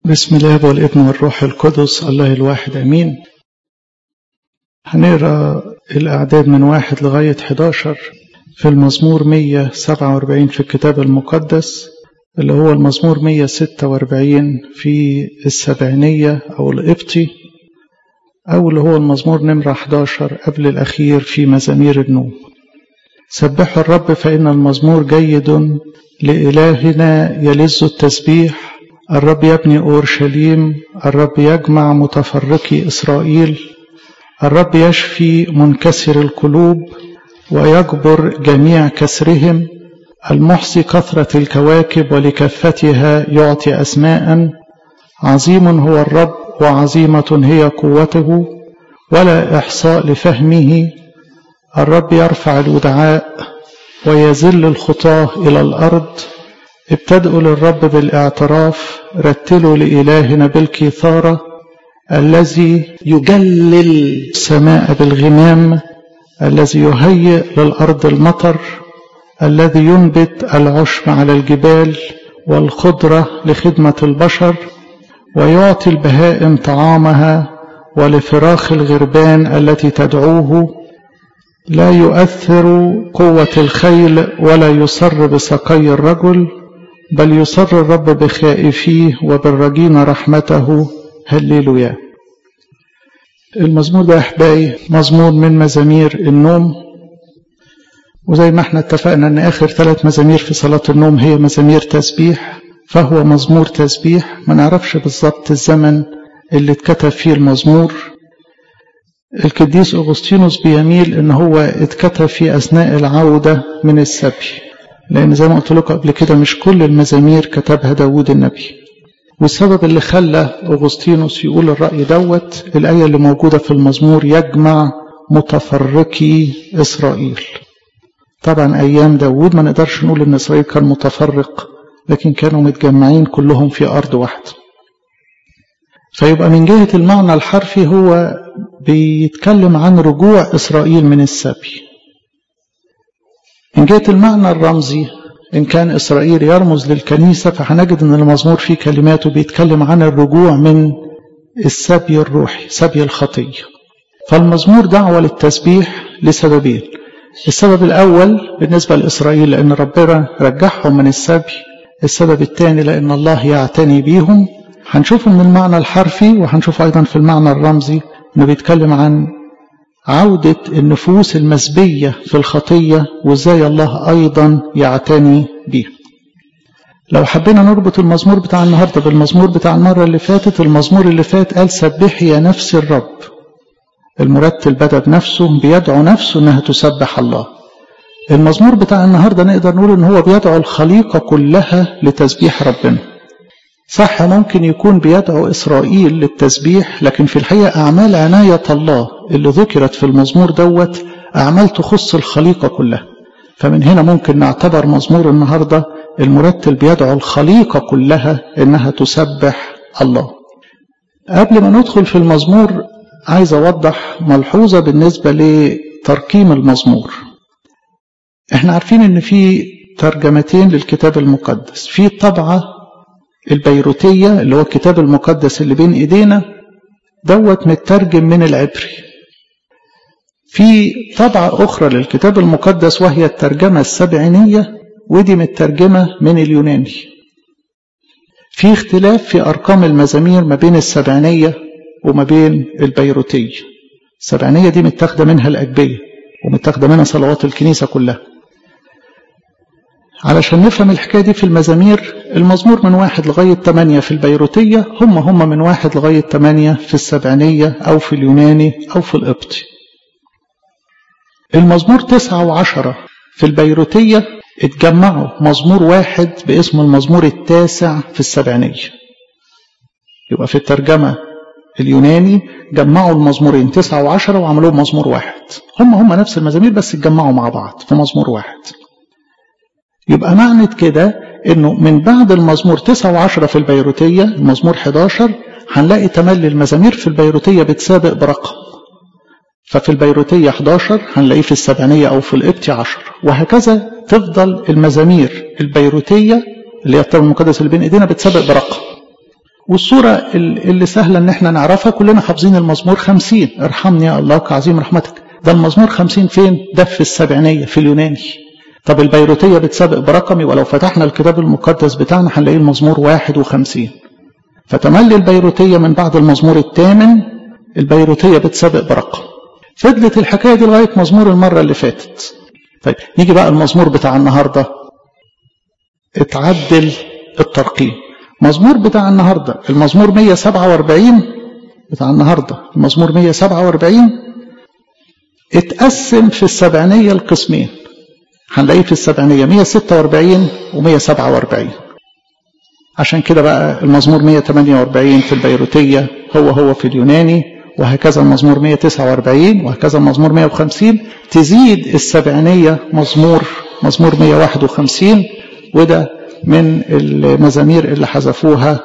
بسم الله والابن والروح القدس الله الواحد امين. هنقرا الاعداد من 1 لغايه 11 في المزمور 147 في الكتاب المقدس، اللي هو المزمور 146 في السبعينية او القبطي، او اللي هو المزمور نمرة 11 قبل الاخير في مزامير النوم. سبحوا الرب فان المزمور جيد، لإلهنا يلذ التسبيح. الرب يبني أورشليم، الرب يجمع متفرقي إسرائيل. الرب يشفي منكسر القلوب ويجبر جميع كسرهم. المحصي كثرة الكواكب ولكفتها يعطي أسماء. عظيم هو الرب وعظيمة هي قوته، ولا إحصاء لفهمه. الرب يرفع الودعاء ويذل الخطاة إلى الأرض. ابتدئوا للرب بالاعتراف، رتلوا لإلهنا بالكثارة. الذي يجلل السماء بالغمام، الذي يهيئ للأرض المطر، الذي ينبت العشب على الجبال والخضرة لخدمة البشر، ويعطي البهائم طعامها ولفراخ الغربان التي تدعوه. لا يؤثر قوة الخيل ولا يسر بسقي الرجل، بل يسر الرب بخائفيه وبالرجين رحمته. هللويا. المزمور ده أحبائي مزمور من مزامير النوم، وزي ما احنا اتفقنا ان اخر 3 مزامير في صلاة النوم هي مزامير تسبيح، فهو مزمور تسبيح. ما نعرفش بالضبط الزمن اللي اتكتب فيه المزمور. القديس أغسطينوس بيميل ان هو اتكتب في اثناء العودة من السبي، لأن زي ما قلت لكم قبل كده مش كل المزامير كتبها داود النبي. والسبب اللي خلى أغسطينوس يقول الرأي دوت الآية اللي موجودة في المزمور: يجمع متفرقي إسرائيل. طبعا أيام داود ما نقدرش نقول إن إسرائيل كان متفرق، لكن كانوا متجمعين كلهم في أرض واحدة. فيبقى من جهة المعنى الحرفي هو بيتكلم عن رجوع إسرائيل من السبي. من جهة المعنى الرمزي، إن كان إسرائيل يرمز للكنيسة، فهنجد أن المزمور فيه كلماته بيتكلم عن الرجوع من السبي الروحي، سبي الخطية. فالمزمور دعوة للتسبيح لسببين. السبب الأول بالنسبة لإسرائيل لأن ربنا رجعهم من السبي. السبب الثاني لأن الله يعتني بيهم. هنشوف من المعنى الحرفي وهنشوف أيضا في المعنى الرمزي أنه بيتكلم عن عودة النفوس المسبية في الخطية وإزاي الله أيضا يعتني بيه. لو حبينا نربط المزمور بتاع النهاردة بالمزمور بتاع المرة اللي فاتت، المزمور اللي فات قال سبحي يا نفس الرب. المرتل بدأ بنفسه بيدعو نفسه أنها تسبح الله. المزمور بتاع النهاردة نقدر نقول أنه هو بيدعو الخليقة كلها لتسبيح ربنا. صح، ممكن يكون بيدعو إسرائيل للتسبيح، لكن في الحقيقة أعمال عناية الله اللي ذكرت في المزمور دوت أعمال تخص الخليقة كلها. فمن هنا ممكن نعتبر مزمور النهاردة المرتل بيدعو الخليقة كلها إنها تسبح الله. قبل ما ندخل في المزمور عايز أوضح ملحوظة بالنسبة لترقيم المزمور. احنا عارفين إن في ترجمتين للكتاب المقدس، في طبعة البيروتية اللي هو الكتاب المقدس اللي بين ايدينا دوت مترجم من العبري. في طبعة اخرى للكتاب المقدس وهي الترجمة السبعينية، ودي مترجمة من اليوناني. في اختلاف في ارقام المزامير ما بين السبعينية وما بين البيروتية. السبعينية دي متاخده منها الأجبية ومتاخده منها صلوات الكنيسة كلها. علشان نفهم الحكاية دي في المزامير، المزمور من 1 لغاية 8 في البيروتية هم من 1 لغاية 8 في السبعينية أو في اليوناني أو في القبطي. المزمور 9 و10 في البيروتية اتجمعوا مزمور واحد باسم المزمور 9 في السبعينية. يبقى في الترجمة اليوناني جمعوا المزمورين 9 و10 وعملوهم مزمور واحد. هم نفس المزامير بس اتجمعوا مع بعض في مزمور واحد. يبقى معنى كده انه من بعد المزمور 9 و10 في البيروتية المزمور 11 هنلاقي تملي المزامير في البيروتية بتسابق برقم. ففي البيروتية 11 هنلاقيه في السبعينية او في القبطي 10، وهكذا تفضل المزامير البيروتية اللي هي الكتاب المقدس اللي بين ايدينا بتسابق برقم. والصورة اللي سهلة ان احنا نعرفها، كلنا حافظين المزمور 50 ارحمني يا الله كعظيم رحمتك. ده المزمور 50 فين؟ ده في السبعينية في اليوناني. طب البيروتية بتسابق برقمي، ولو فتحنا الكتاب المقدس بتاعنا هنلاقيه المزمور 51. فتملي البيروتية من بعد المزمور 8، البيروتية بتسابق برقم. فضلت الحكاية دي لغاية مزمور المرة اللي فاتت. طيب نيجي بقى المزمور بتاع النهاردة، اتعدل الترقيم. مزمور بتاع النهاردة المزمور 147 بتاع النهاردة، المزمور 147 اتقسم في السبعينية القسمين. هنلاقيه في السبعينية 146 و147. عشان كده بقى المزمور 148 في البيروتية هو في اليوناني، وهكذا المزمور 149 وهكذا المزمور 150. تزيد السبعينية مزمور 151، وده من المزامير اللي حذفوها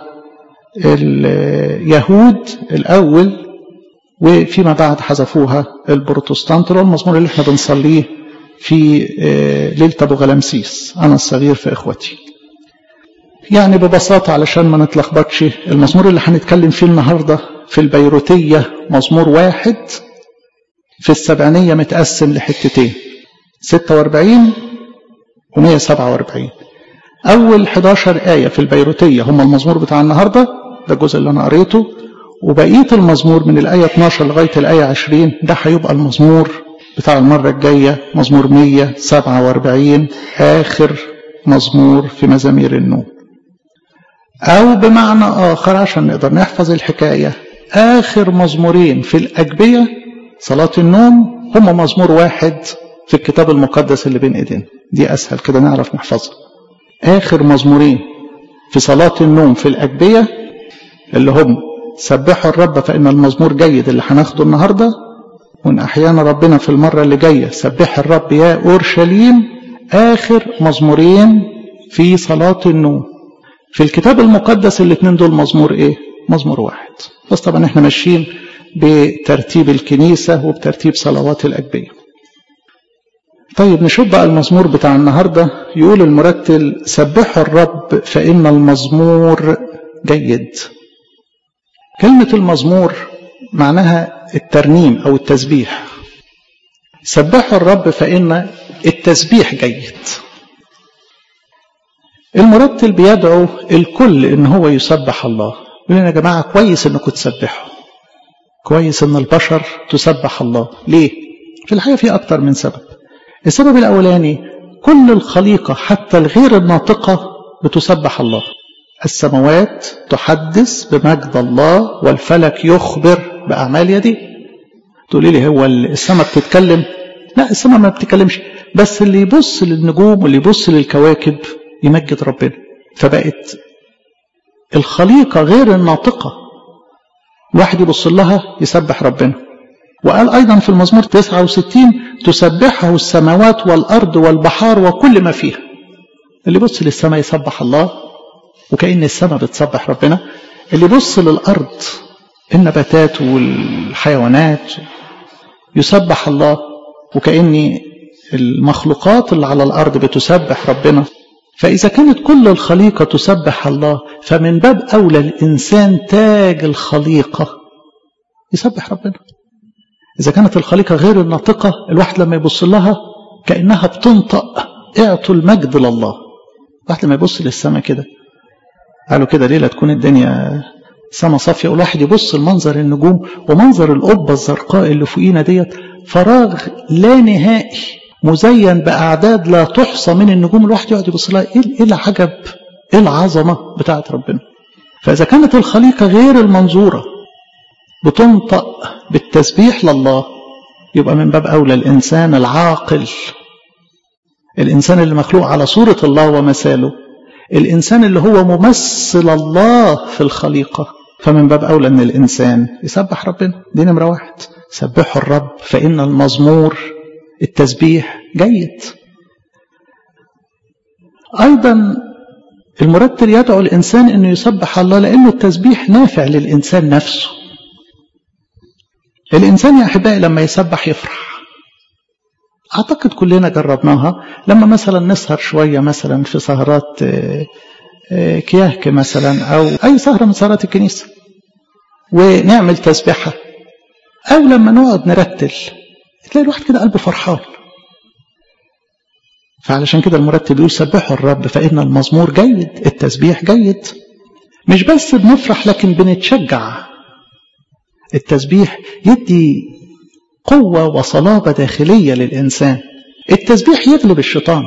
اليهود الأول وفيما بعد حذفوها البروتستانت. المزمور اللي احنا بنصليه في ليلة أبو غلامسيس، أنا الصغير في إخوتي. يعني ببساطة علشان ما نتلخبطش، المزمور اللي هنتكلم فيه النهاردة في البيروتية مزمور 1، في السبعينية متقسم لحتتين 46 و147. أول 11 آية في البيروتية هم المزمور بتاع النهاردة، ده الجزء اللي أنا قريته، وبقية المزمور من الآية 12 لغاية الآية 20 ده هيبقى المزمور بتاع المرة الجاية، مزمور 147 آخر مزمور في مزامير النوم. أو بمعنى آخر عشان نقدر نحفظ الحكاية، آخر مزمورين في الأجبية صلاة النوم هم مزمور 1 في الكتاب المقدس اللي بين إيدينا. دي أسهل كده نعرف نحفظها. آخر مزمورين في صلاة النوم في الأجبية اللي هم سبحوا الرب فإن المزمور جيد اللي هناخده النهاردة، وإن أحيانا ربنا في المرة اللي جاية سبح الرب يا أورشليم. آخر مزمورين في صلاة النوم في الكتاب المقدس الاثنين دول مزمور ايه؟ مزمور 1. بس طبعا احنا ماشيين بترتيب الكنيسة وبترتيب صلوات الأجبية. طيب نشوف بقى المزمور بتاع النهاردة. يقول المرتل سبحوا الرب فإن المزمور جيد. كلمة المزمور معناها الترنيم أو التسبيح. سبحوا الرب فإن التسبيح جيد. المرتل بيدعو الكل ان هو يسبح الله. يقول يا جماعة كويس انكم تسبحوا، كويس ان البشر تسبح الله. ليه؟ في الحقيقة في اكتر من سبب. السبب الاولاني كل الخليقة حتى الغير الناطقة بتسبح الله. السماوات تحدث بمجد الله والفلك يخبر بأعمال يديه. تقولي لي هو السماء بتتكلم؟ لا، السماء ما بتتكلمش، بس اللي يبص للنجوم واللي يبص للكواكب يمجد ربنا. فبقت الخليقة غير الناطقة الواحد يبص لها يسبح ربنا. وقال أيضا في المزمور 69 تسبحه السماوات والأرض والبحار وكل ما فيها. اللي يبص للسماء يسبح الله وكأن السماء بتسبح ربنا. اللي يبص للأرض النباتات والحيوانات يسبح الله وكأن المخلوقات اللي على الأرض بتسبح ربنا. فإذا كانت كل الخليقة تسبح الله فمن باب أولى الإنسان تاج الخليقة يسبح ربنا. إذا كانت الخليقة غير الناطقة الواحد لما يبص لها كأنها بتنطق اعطوا المجد لله. الواحد لما يبص للسماء كده، قالوا كده ليلة تكون الدنيا سما صافية، والواحد يبص المنظر النجوم ومنظر القبة الزرقاء اللي فوقينا ديت فراغ لا نهائي مزين بأعداد لا تحصى من النجوم. الواحد يقعد يبص لها ايه العجب، ايه العظمة بتاعت ربنا. فإذا كانت الخليقة غير المنظورة بتنطق بالتسبيح لله يبقى من باب أولى الإنسان العاقل، الإنسان اللي مخلوق على صورة الله ومثاله، الإنسان اللي هو ممثل الله في الخليقة، فمن باب أولى أن الإنسان يسبح ربنا. دي نمرة 1. سبحوا الرب فإن المزمور التسبيح جيد. أيضا المرتل يدعو الإنسان أنه يسبح الله لأنه التسبيح نافع للإنسان نفسه. الإنسان يا أحبائي لما يسبح يفرح. أعتقد كلنا جربناها لما مثلا نسهر شوية مثلا في سهرات كياهك مثلا أو أي سهرة من سهرات الكنيسة ونعمل تسبيحة، أو لما نقعد نرتل تلاقي الواحد كده قلبه فرحان. فعلشان كده المرتل بيقول سبحوا الرب فإن المزمور جيد، التسبيح جيد. مش بس بنفرح لكن بنتشجع. التسبيح يدي قوة وصلابة داخلية للإنسان. التسبيح يغلب الشيطان.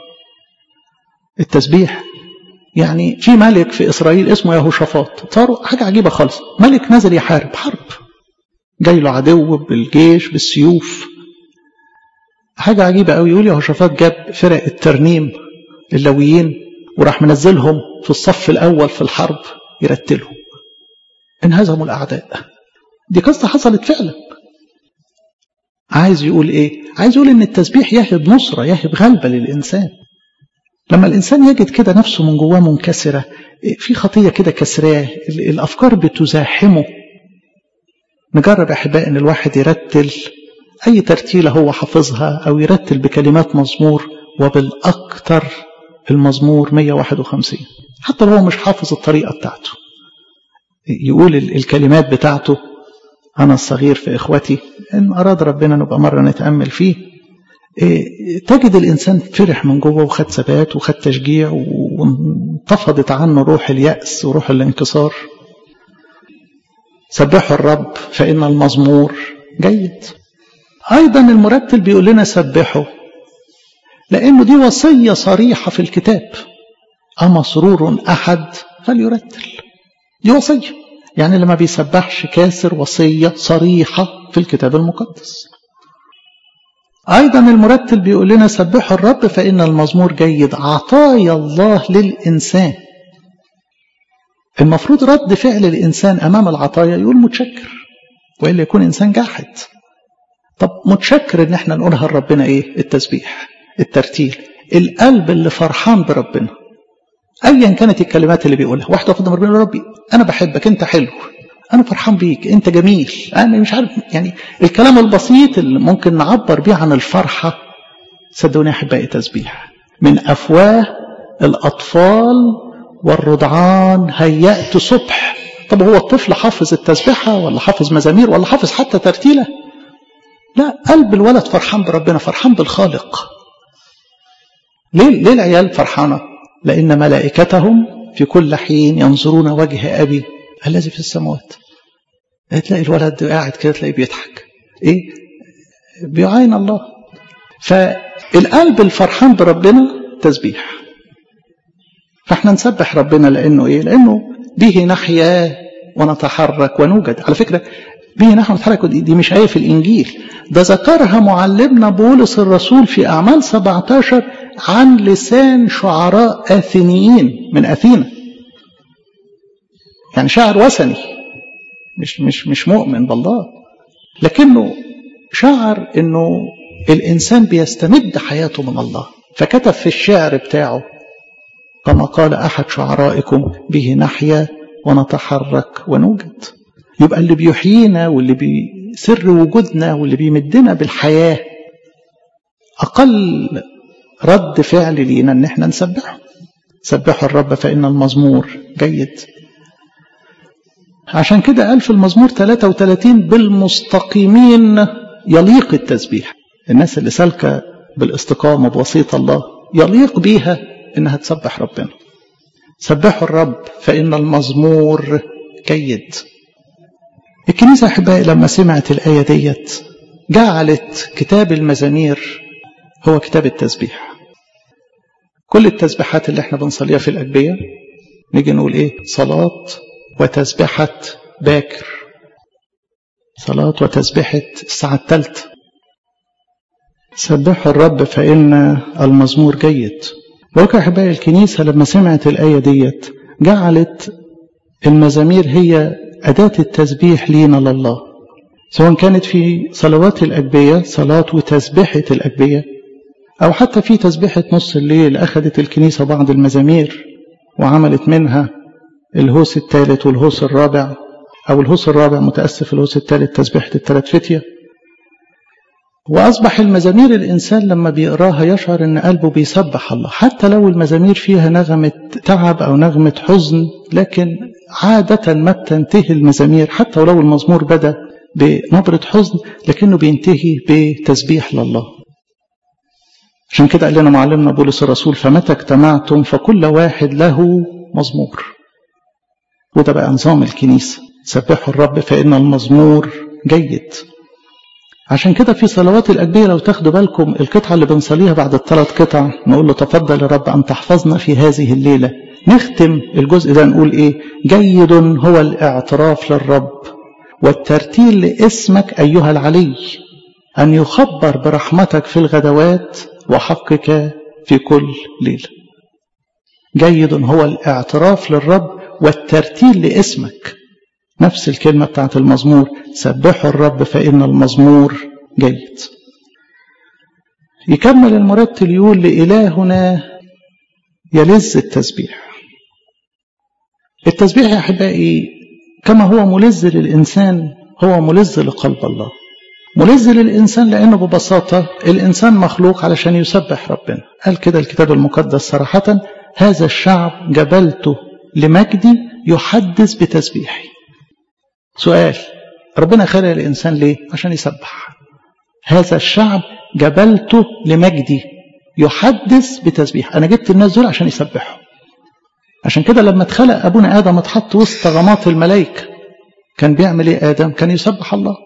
التسبيح يعني في ملك في إسرائيل اسمه يهوشافاط، صاروا حاجة عجيبة خالص، ملك نزل يحارب حرب، جاي له عدو بالجيش بالسيوف، حاجة عجيبة قوي. يقول يهوشافاط جاب فرق الترنيم اللويين وراح منزلهم في الصف الأول في الحرب يرتلهم، انهزموا الأعداء. دي قصة حصلت فعلا. عايز يقول ايه؟ عايز يقول ان التسبيح يهب نصرة، يهب غلبة للإنسان. لما الإنسان يجد كده نفسه من جواه منكسرة، في خطية كده كسراه، الأفكار بتزاحمه. نجرب أحباء ان الواحد يرتل أي ترتيلة هو حافظها أو يرتل بكلمات مزمور، وبالأكثر المزمور 151 حتى لو هو مش حافظ الطريقة بتاعته، يقول الكلمات بتاعته. أنا الصغير في إخوتي، إن أراد ربنا نبقى مرة نتأمل فيه، تجد الإنسان فرح من جوه وخد ثبات وخد تشجيع وانتفضت عنه روح اليأس وروح الانكسار. سبحوا الرب فإن المزمور جيد. أيضا المرتل بيقول لنا سبحوا، لأنه دي وصية صريحة في الكتاب. أمسرور أحد فليرتل، دي وصية. يعني لما بيسبحش كاسر وصية صريحة في الكتاب المقدس. أيضا المرتل بيقول لنا سبحوا الرب فإن المزمور جيد، عطايا الله للإنسان. المفروض رد فعل الإنسان أمام العطايا يقول متشكر، وإلا يكون إنسان جاحد. طب متشكر إن احنا نقولها لربنا إيه؟ التسبيح، الترتيل، القلب اللي فرحان بربنا. أيا كانت الكلمات اللي بيقولها، واحدة قدام ربنا يقول ربي أنا بحبك، أنت حلو، أنا فرحان بيك، أنت جميل، أنا مش عارف، يعني الكلام البسيط اللي ممكن نعبر بيه عن الفرحة. صدقوني يا أحبائي تسبيح. من أفواه الأطفال والرضعان هيأت صبح. طب هو الطفل حافظ التسبيحة ولا حافظ مزامير ولا حافظ حتى ترتيلة؟ لا، قلب الولد فرحان بربنا، فرحان بالخالق. ليه العيال فرحانة؟ لأن ملائكتهم في كل حين ينظرون وجه أبي الذي في السماوات. تلاقي الولد قاعد كده تلاقيه بيضحك، إيه؟ بيعاين الله. فالقلب الفرحان بربنا تسبيح. فاحنا نسبح ربنا لأنه إيه؟ لأنه به نحيا ونتحرك ونوجد. على فكرة به نحن نتحرك دي مش آية في الإنجيل، ده ذكرها معلمنا بولس الرسول في أعمال 17 عن لسان شعراء آثينيين من أثينا. يعني شاعر وثني، مش مؤمن بالله، لكنه شعر إنه الإنسان بيستمد حياته من الله، فكتب في الشعر بتاعه كما قال أحد شعرائكم به نحيا ونتحرك ونوجد. يبقى اللي بيحيينا واللي بيسر وجودنا واللي بيمدنا بالحياة أقل رد فعل لينا ان احنا نسبحه. سبحوا الرب فإن المزمور جيد. عشان كده قال في المزمور 33 بالمستقيمين يليق التسبيح. الناس اللي سالكة بالاستقامة بوسيط الله يليق بيها انها تسبح ربنا. سبحوا الرب فإن المزمور جيد. الكنيسة أحبائي لما سمعت الآية ديت جعلت كتاب المزامير هو كتاب التسبيح. كل التسبيحات اللي احنا بنصليها في الأجبية نيجي نقول ايه؟ صلاة وتسبيحة باكر، صلاة وتسبيحة الساعة 3. سبحوا الرب فإن المزمور جيد. وكا أحبائي الكنيسة لما سمعت الآية ديت جعلت المزامير هي أداة التسبيح لينا لله، سواء كانت في صلوات الأجبية صلاة وتسبيحة الأجبية، أو حتى في تسبيحة نص الليل. أخذت الكنيسة بعض المزامير وعملت منها الهوس الثالث والهوس الرابع، أو الهوس الرابع متأسف الهوس الثالث تسبيحة الثلاث فتية. وأصبح المزامير الإنسان لما بيقراها يشعر أن قلبه بيسبح الله، حتى لو المزامير فيها نغمة تعب أو نغمة حزن، لكن عادة ما بتنتهي المزامير حتى ولو المزمور بدأ بنبرة حزن لكنه بينتهي بتسبيح لله. عشان كده قال لنا معلمنا بولس الرسول: فمتى اجتمعتم فكل واحد له مزمور. وده بقى نظام الكنيسة، سبحوا الرب فإن المزمور جيد. عشان كده في صلوات الأجبية لو تاخدوا بالكم القطعة اللي بنصليها بعد الثلاث قطع نقول له: تفضل يا رب أن تحفظنا في هذه الليلة. نختم الجزء ده نقول إيه؟ جيد هو الاعتراف للرب والترتيل لاسمك أيها العلي، أن يخبر برحمتك في الغدوات وحقك في كل ليلة. جيد هو الاعتراف للرب والترتيل لاسمك، نفس الكلمة بتاعت المزمور: سبحوا الرب فإن المزمور جيد. يكمل المرتل يقول: لإلهنا يلذ التسبيح. التسبيح يا أحبائي كما هو ملذ للإنسان هو ملذ لقلب الله. ملذ للإنسان لأنه ببساطة الإنسان مخلوق علشان يسبح ربنا. قال كده الكتاب المقدس صراحة: هذا الشعب جبلته لمجدي يحدث بتسبيحي. سؤال: ربنا خلق الإنسان ليه؟ عشان يسبح. هذا الشعب جبلته لمجدي يحدث بتسبيح. أنا جبت الناس دول عشان يسبحوا. عشان كده لما اتخلق أبونا آدم اتحط وسط غمات الملائكة، كان بيعمل إيه آدم؟ كان يسبح الله.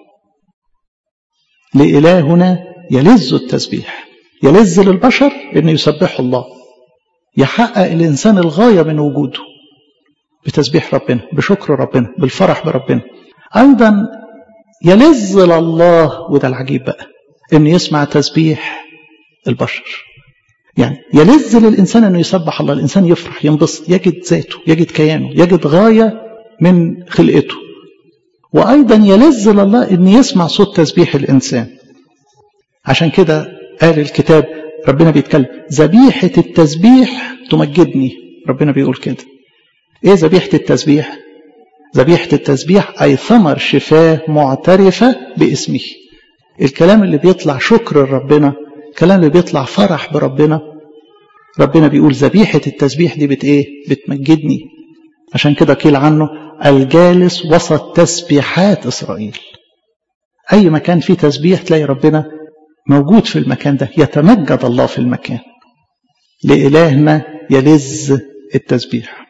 لإلهنا يلذ التسبيح. يلذ للبشر إنه يسبحوا الله، يحقق الإنسان الغاية من وجوده بتسبيح ربنا، بشكر ربنا، بالفرح بربنا. أيضا يلذ لله، وده العجيب بقى، إن يسمع تسبيح البشر. يعني يلذ للإنسان إنه يسبح الله، الإنسان يفرح، ينبسط، يجد ذاته، يجد كيانه، يجد غاية من خلقته. وأيضا يلذ لله إن يسمع صوت تسبيح الإنسان. عشان كده قال الكتاب، ربنا بيتكلم: ذبيحة التسبيح تمجدني. ربنا بيقول كده. إيه ذبيحة التسبيح؟ ذبيحة التسبيح أي ثمر شفاه معترفة باسمه. الكلام اللي بيطلع شكر لربنا، الكلام اللي بيطلع فرح بربنا، ربنا بيقول ذبيحة التسبيح دي بتمجدني. عشان كده قيل عنه: الجالس وسط تسبيحات إسرائيل. أي مكان فيه تسبيح تلاقي ربنا موجود في المكان ده، يتمجد الله في المكان. لإلهنا يلذ التسبيح.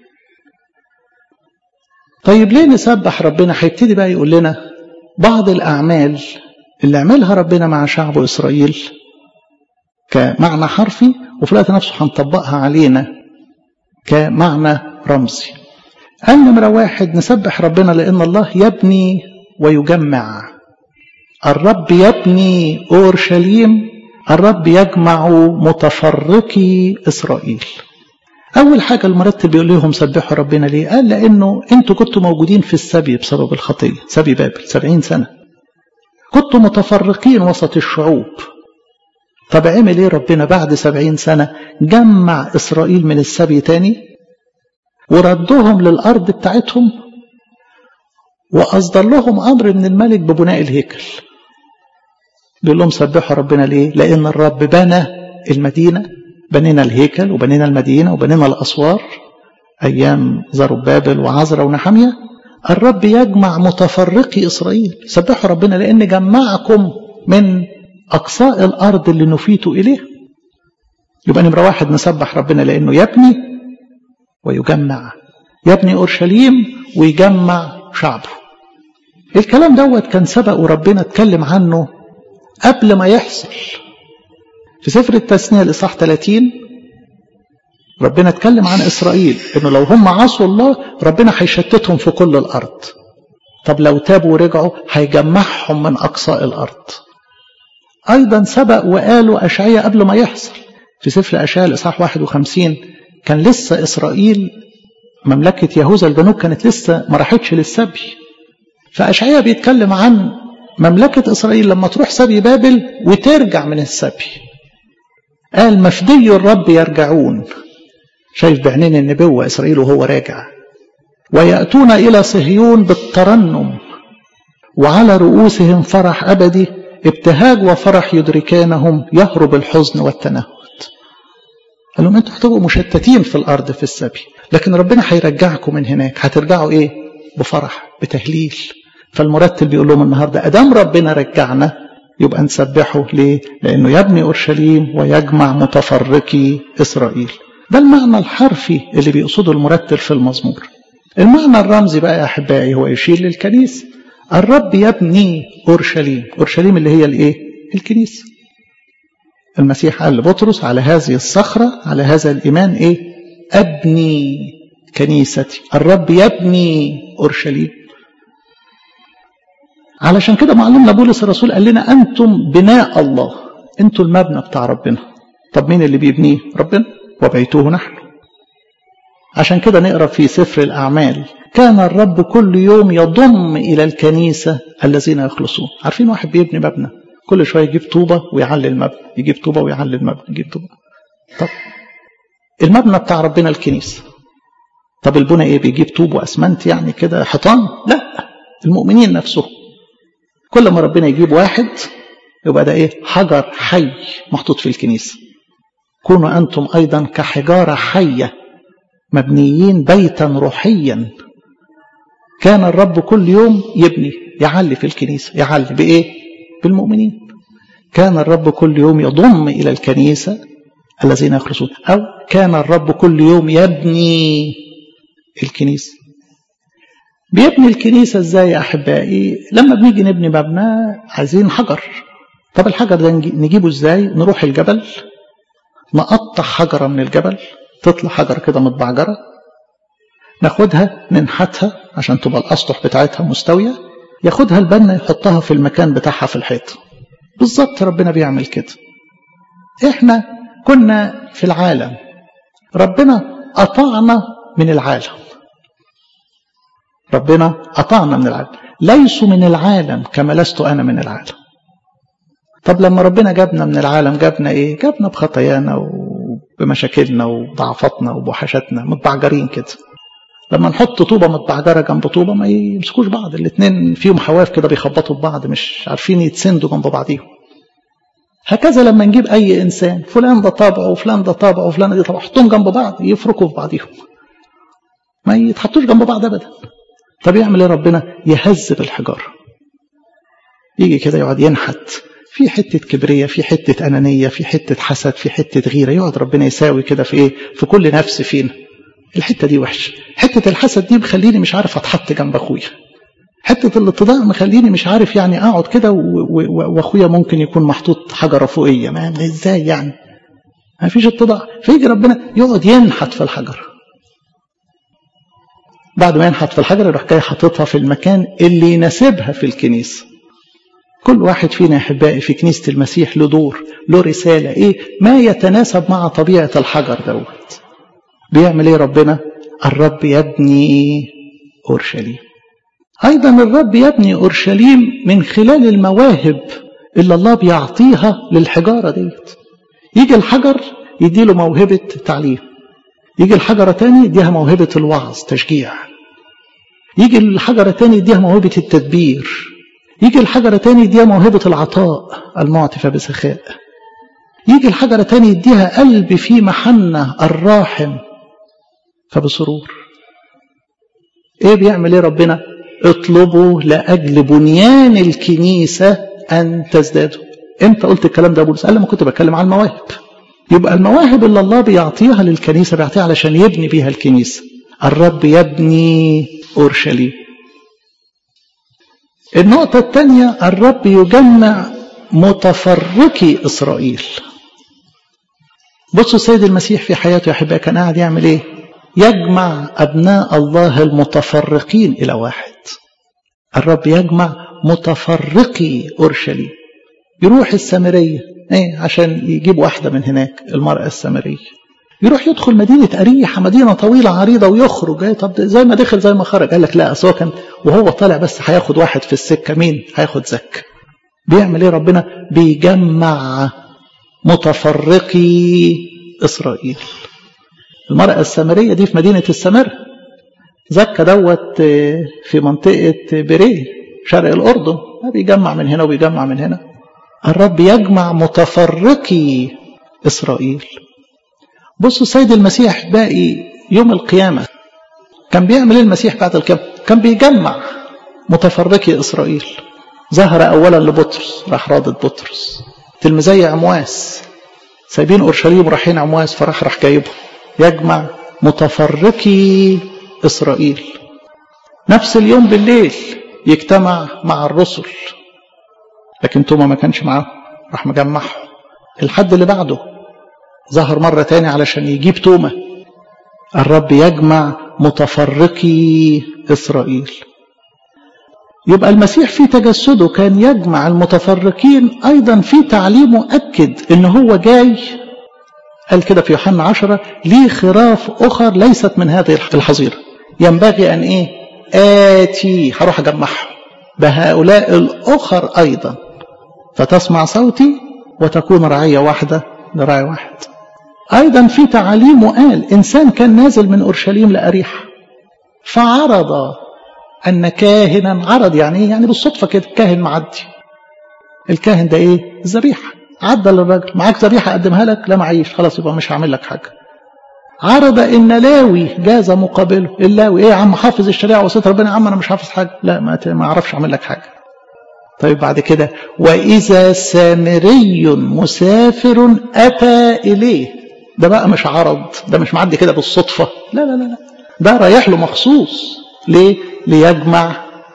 طيب ليه نسبح ربنا؟ هيبتدي بقى يقول لنا بعض الأعمال اللي عملها ربنا مع شعب إسرائيل كمعنى حرفي، وفي الوقت نفسه هنطبقها علينا كمعنى رمزي. قال نمرة 1: نسبح ربنا لأن الله يبني ويجمع. الرب يبني أورشليم، الرب يجمع متفرقي إسرائيل. أول حاجة المرتب بيقول لهم سبحوا ربنا ليه؟ قال لأنه أنتوا كنتوا موجودين في السبي بسبب الخطية، سبي بابل 70 سنة، كنتوا متفرقين وسط الشعوب. طب عمل إيه ربنا بعد 70 سنة؟ جمع إسرائيل من السبي تاني وردهم للأرض بتاعتهم، وأصدر لهم أمر من الملك ببناء الهيكل. بيقول لهم سبحوا ربنا ليه؟ لأن الرب بنى المدينة، بنينا الهيكل وبنينا المدينة وبنينا الأسوار أيام زربابل وعزرا ونحمية. الرب يجمع متفرقي إسرائيل. سبحوا ربنا لأن جمعكم من أقصاء الأرض اللي نفيتوا إليه. يبقى نمرة 1 نسبح ربنا لأنه يبني ويجمع، يبني أورشليم ويجمع شعبه. الكلام دوت كان سبق وربنا اتكلم عنه قبل ما يحصل. في سفر التثنية الإصحاح 30 ربنا اتكلم عن إسرائيل إنه لو هم عصوا الله ربنا هيشتتهم في كل الأرض. طب لو تابوا ورجعوا هيجمعهم من أقصاء الأرض. أيضا سبق وقالوا أشعياء قبل ما يحصل. في سفر أشعياء الإصحاح 51 كان لسه إسرائيل مملكة يهوذا الجنوب كانت لسه ما راحتش للسبي. فأشعياء بيتكلم عن مملكة إسرائيل لما تروح سبي بابل وترجع من السبي. قال مفدي الرب يرجعون، شايف بعينين النبوة إسرائيل وهو راجع، ويأتون إلى صهيون بالترنم وعلى رؤوسهم فرح أبدي ابتهاج وفرح يدركانهم، يهرب الحزن والتنهد. قال لهم انتوا هتبقوا مشتتين في الارض في السبي، لكن ربنا هيرجعكم من هناك، هترجعوا ايه؟ بفرح، بتهليل. فالمرتل بيقول لهم النهارده ادام ربنا رجعنا يبقى نسبحه. ليه؟ لانه يبني اورشليم ويجمع متفرقي اسرائيل. ده المعنى الحرفي اللي بيقصده المرتل في المزمور. المعنى الرمزي بقى يا احبائي هو يشير للكنيسه. الرب يبني اورشليم، اورشليم اللي هي الايه؟ الكنيسه. المسيح قال لبطرس على هذه الصخره، على هذا الايمان ايه؟ ابني كنيستي. الرب يبني اورشليم. علشان كده معلمنا بولس الرسول قال لنا انتم بناء الله، انتم المبنى بتاع ربنا. طب مين اللي بيبنيه؟ ربنا. وبيته نحن. عشان كده نقرأ في سفر الأعمال كان الرب كل يوم يضم إلى الكنيسة الذين يخلصون. عارفين واحد بيبني مبنى كل شوية يجيب طوبة ويعلي المبنى، يجيب طوبة ويعلي المبنى، يجيب طوبة. طب المبنى بتاع ربنا الكنيسة. طب البنى ايه؟ بيجيب طوب وأسمنت يعني كده حيطان؟ لا، المؤمنين نفسهم. كل ما ربنا يجيب واحد يبقى ده ايه؟ حجر حي محطوط في الكنيسة. كونوا أنتم أيضا كحجارة حية مبنيين بيتا روحيا. كان الرب كل يوم يبني، يعلي في الكنيسة. يعلي بإيه؟ بالمؤمنين. كان الرب كل يوم يضم إلى الكنيسة الذين يخلصون، أو كان الرب كل يوم يبني الكنيسة. بيبني الكنيسة ازاي يا أحبائي؟ لما بنيجي نبني مبنى عايزين حجر. طب الحجر ده نجيبه ازاي؟ نروح الجبل، نقطع حجرة من الجبل، تطلع حجر كده متبعجرة، ناخدها ننحتها عشان تبقى الأسطح بتاعتها مستوية، ياخدها البنا يحطها في المكان بتاعها في الحيط. بالظبط ربنا بيعمل كده. احنا كنا في العالم، ربنا قطعنا من العالم. ربنا قطعنا من العالم. ليسوا من العالم كما لست أنا من العالم. طب لما ربنا جابنا من العالم جابنا ايه؟ جابنا بخطايانا وبمشاكلنا وضعفاتنا وبوحشاتنا متبعجرين كده. لما نحط طوبة متبعجرة جنب طوبة ما يمسكوش بعض، الاثنين فيهم حواف كده بيخبطوا ببعض، مش عارفين يتسندوا جنب بعضيهم. هكذا لما نجيب أي إنسان، فلان ده طابعه وفلان ده طابعه وفلان دي طابعه، حطهم جنب بعض يفركوا في بعضيهم، ما يتحطوش جنب بعض أبدا. طب يعمل ايه ربنا؟ يهذب الحجارة. يجي كده يقعد ينحت في حتة كبرية، في حتة أنانية، في حتة حسد، في حتة غيرة. يقعد ربنا يساوي كده في ايه؟ في كل نفس فينا. الحتة دي وحش، حتة الحسد دي مخليني مش عارف اتحط جنب اخويا، حتة الاتضاع مخليني مش عارف يعني اقعد كده واخويا ممكن يكون محطوط حجرة فوقية، ما ازاي يعني؟ ما فيش اتضاع. فيجي ربنا يقعد ينحت في الحجر. بعد ما ينحت في الحجر يروح جاي حاططها في المكان اللي يناسبها في الكنيسة. كل واحد فينا يا احبائي في كنيسة المسيح له دور، له رسالة، ايه ما يتناسب مع طبيعة الحجر دوت. بيعمل ايه ربنا؟ الرب يبني اورشليم. ايضا الرب يبني اورشليم من خلال المواهب اللي الله بيعطيها للحجارة ديت. يجي الحجر يديله موهبة تعليم، يجي الحجرة تاني يديها موهبة الوعظ تشجيع، يجي الحجرة تاني يديها موهبة التدبير، يجي الحجرة تاني يديها موهبة العطاء المعطفة بسخاء، يجي الحجرة تاني يديها قلب فيه محنة الراحم فبسرور. ايه بيعمل ايه ربنا؟ اطلبوا لأجل بنيان الكنيسة أن تزدادوا. امتى قلت الكلام ده بولس؟ قال لما كنت بتكلم عن المواهب. يبقى المواهب اللي الله بيعطيها للكنيسة بيعطيها علشان يبني بيها الكنيسة. الرب يبني أورشليم. النقطة الثانية الرب يجمع متفرقي إسرائيل. بصوا السيد المسيح في حياته يا أحبائي كان قاعد يعمل إيه؟ يجمع أبناء الله المتفرقين إلى واحد. الرب يجمع متفرقي أورشليم. يروح السامرية ايه عشان يجيب واحدة من هناك، المرأة السامرية. يروح يدخل مدينة أريحة، مدينة طويلة عريضة، ويخرج ايه؟ طب زي ما دخل زي ما خرج. قال لك لا، أصل كان وهو طالع بس هياخد واحد في السكة. مين هياخد؟ زك. بيعمل ايه ربنا؟ بيجمع متفرقي إسرائيل. المرأة السامرية دي في مدينة السامرة، زكا دوت في منطقة بريه شرق الأردن. بيجمع من هنا وبيجمع من هنا. الرب يجمع متفرقي إسرائيل. بصوا السيد المسيح باقي يوم القيامة كان بيعمل ايه المسيح بعد القيامة؟ كان بيجمع متفرقي إسرائيل. ظهر أولا لبطرس، راح رادد بطرس. تلميذي عمواس سايبين أورشليم رايحين عمواس، فراح جايبهم. يجمع متفرقي إسرائيل. نفس اليوم بالليل يجتمع مع الرسل، لكن توما ما كانش معاهم، راح مجمعهم. الحد اللي بعده ظهر مرة تاني علشان يجيب توما. الرب يجمع متفرقي إسرائيل. يبقى المسيح في تجسده كان يجمع المتفرقين. أيضا في تعليمه أكد إن هو جاي، قال كده في يوحنا 10: لي خراف أخر ليست من هذه الحظيرة، ينبغي أن إيه؟ آتي، هروح أجمعهم بهؤلاء الأخر أيضا، فتسمع صوتي وتكون رعية واحدة لراعي واحد. أيضا في تعاليمه قال إنسان كان نازل من أورشليم لأريحة، فعرض أن كاهنا، عرض يعني بالصدفة كده، كاهن معدي. الكاهن ده إيه؟ الذبيحة. عدى للراجل: معاك ذبيحة أقدمها لك؟ لا معيش. خلاص يبقى مش هعمل لك حاجة. عرض إن لاوي جاز مقابله. اللاوي: إيه يا عم، حافظ الشريعة وصية ربنا؟ يا عم أنا مش حافظ حاجة. لا ما أعرفش أعمل لك حاجة. طيب بعد كده: وإذا سامري مسافر أتى إليه. ده بقى مش عرض، ده مش معدي كده بالصدفة، لا لا لا، ده رايح له مخصوص. ليه؟ ليجمع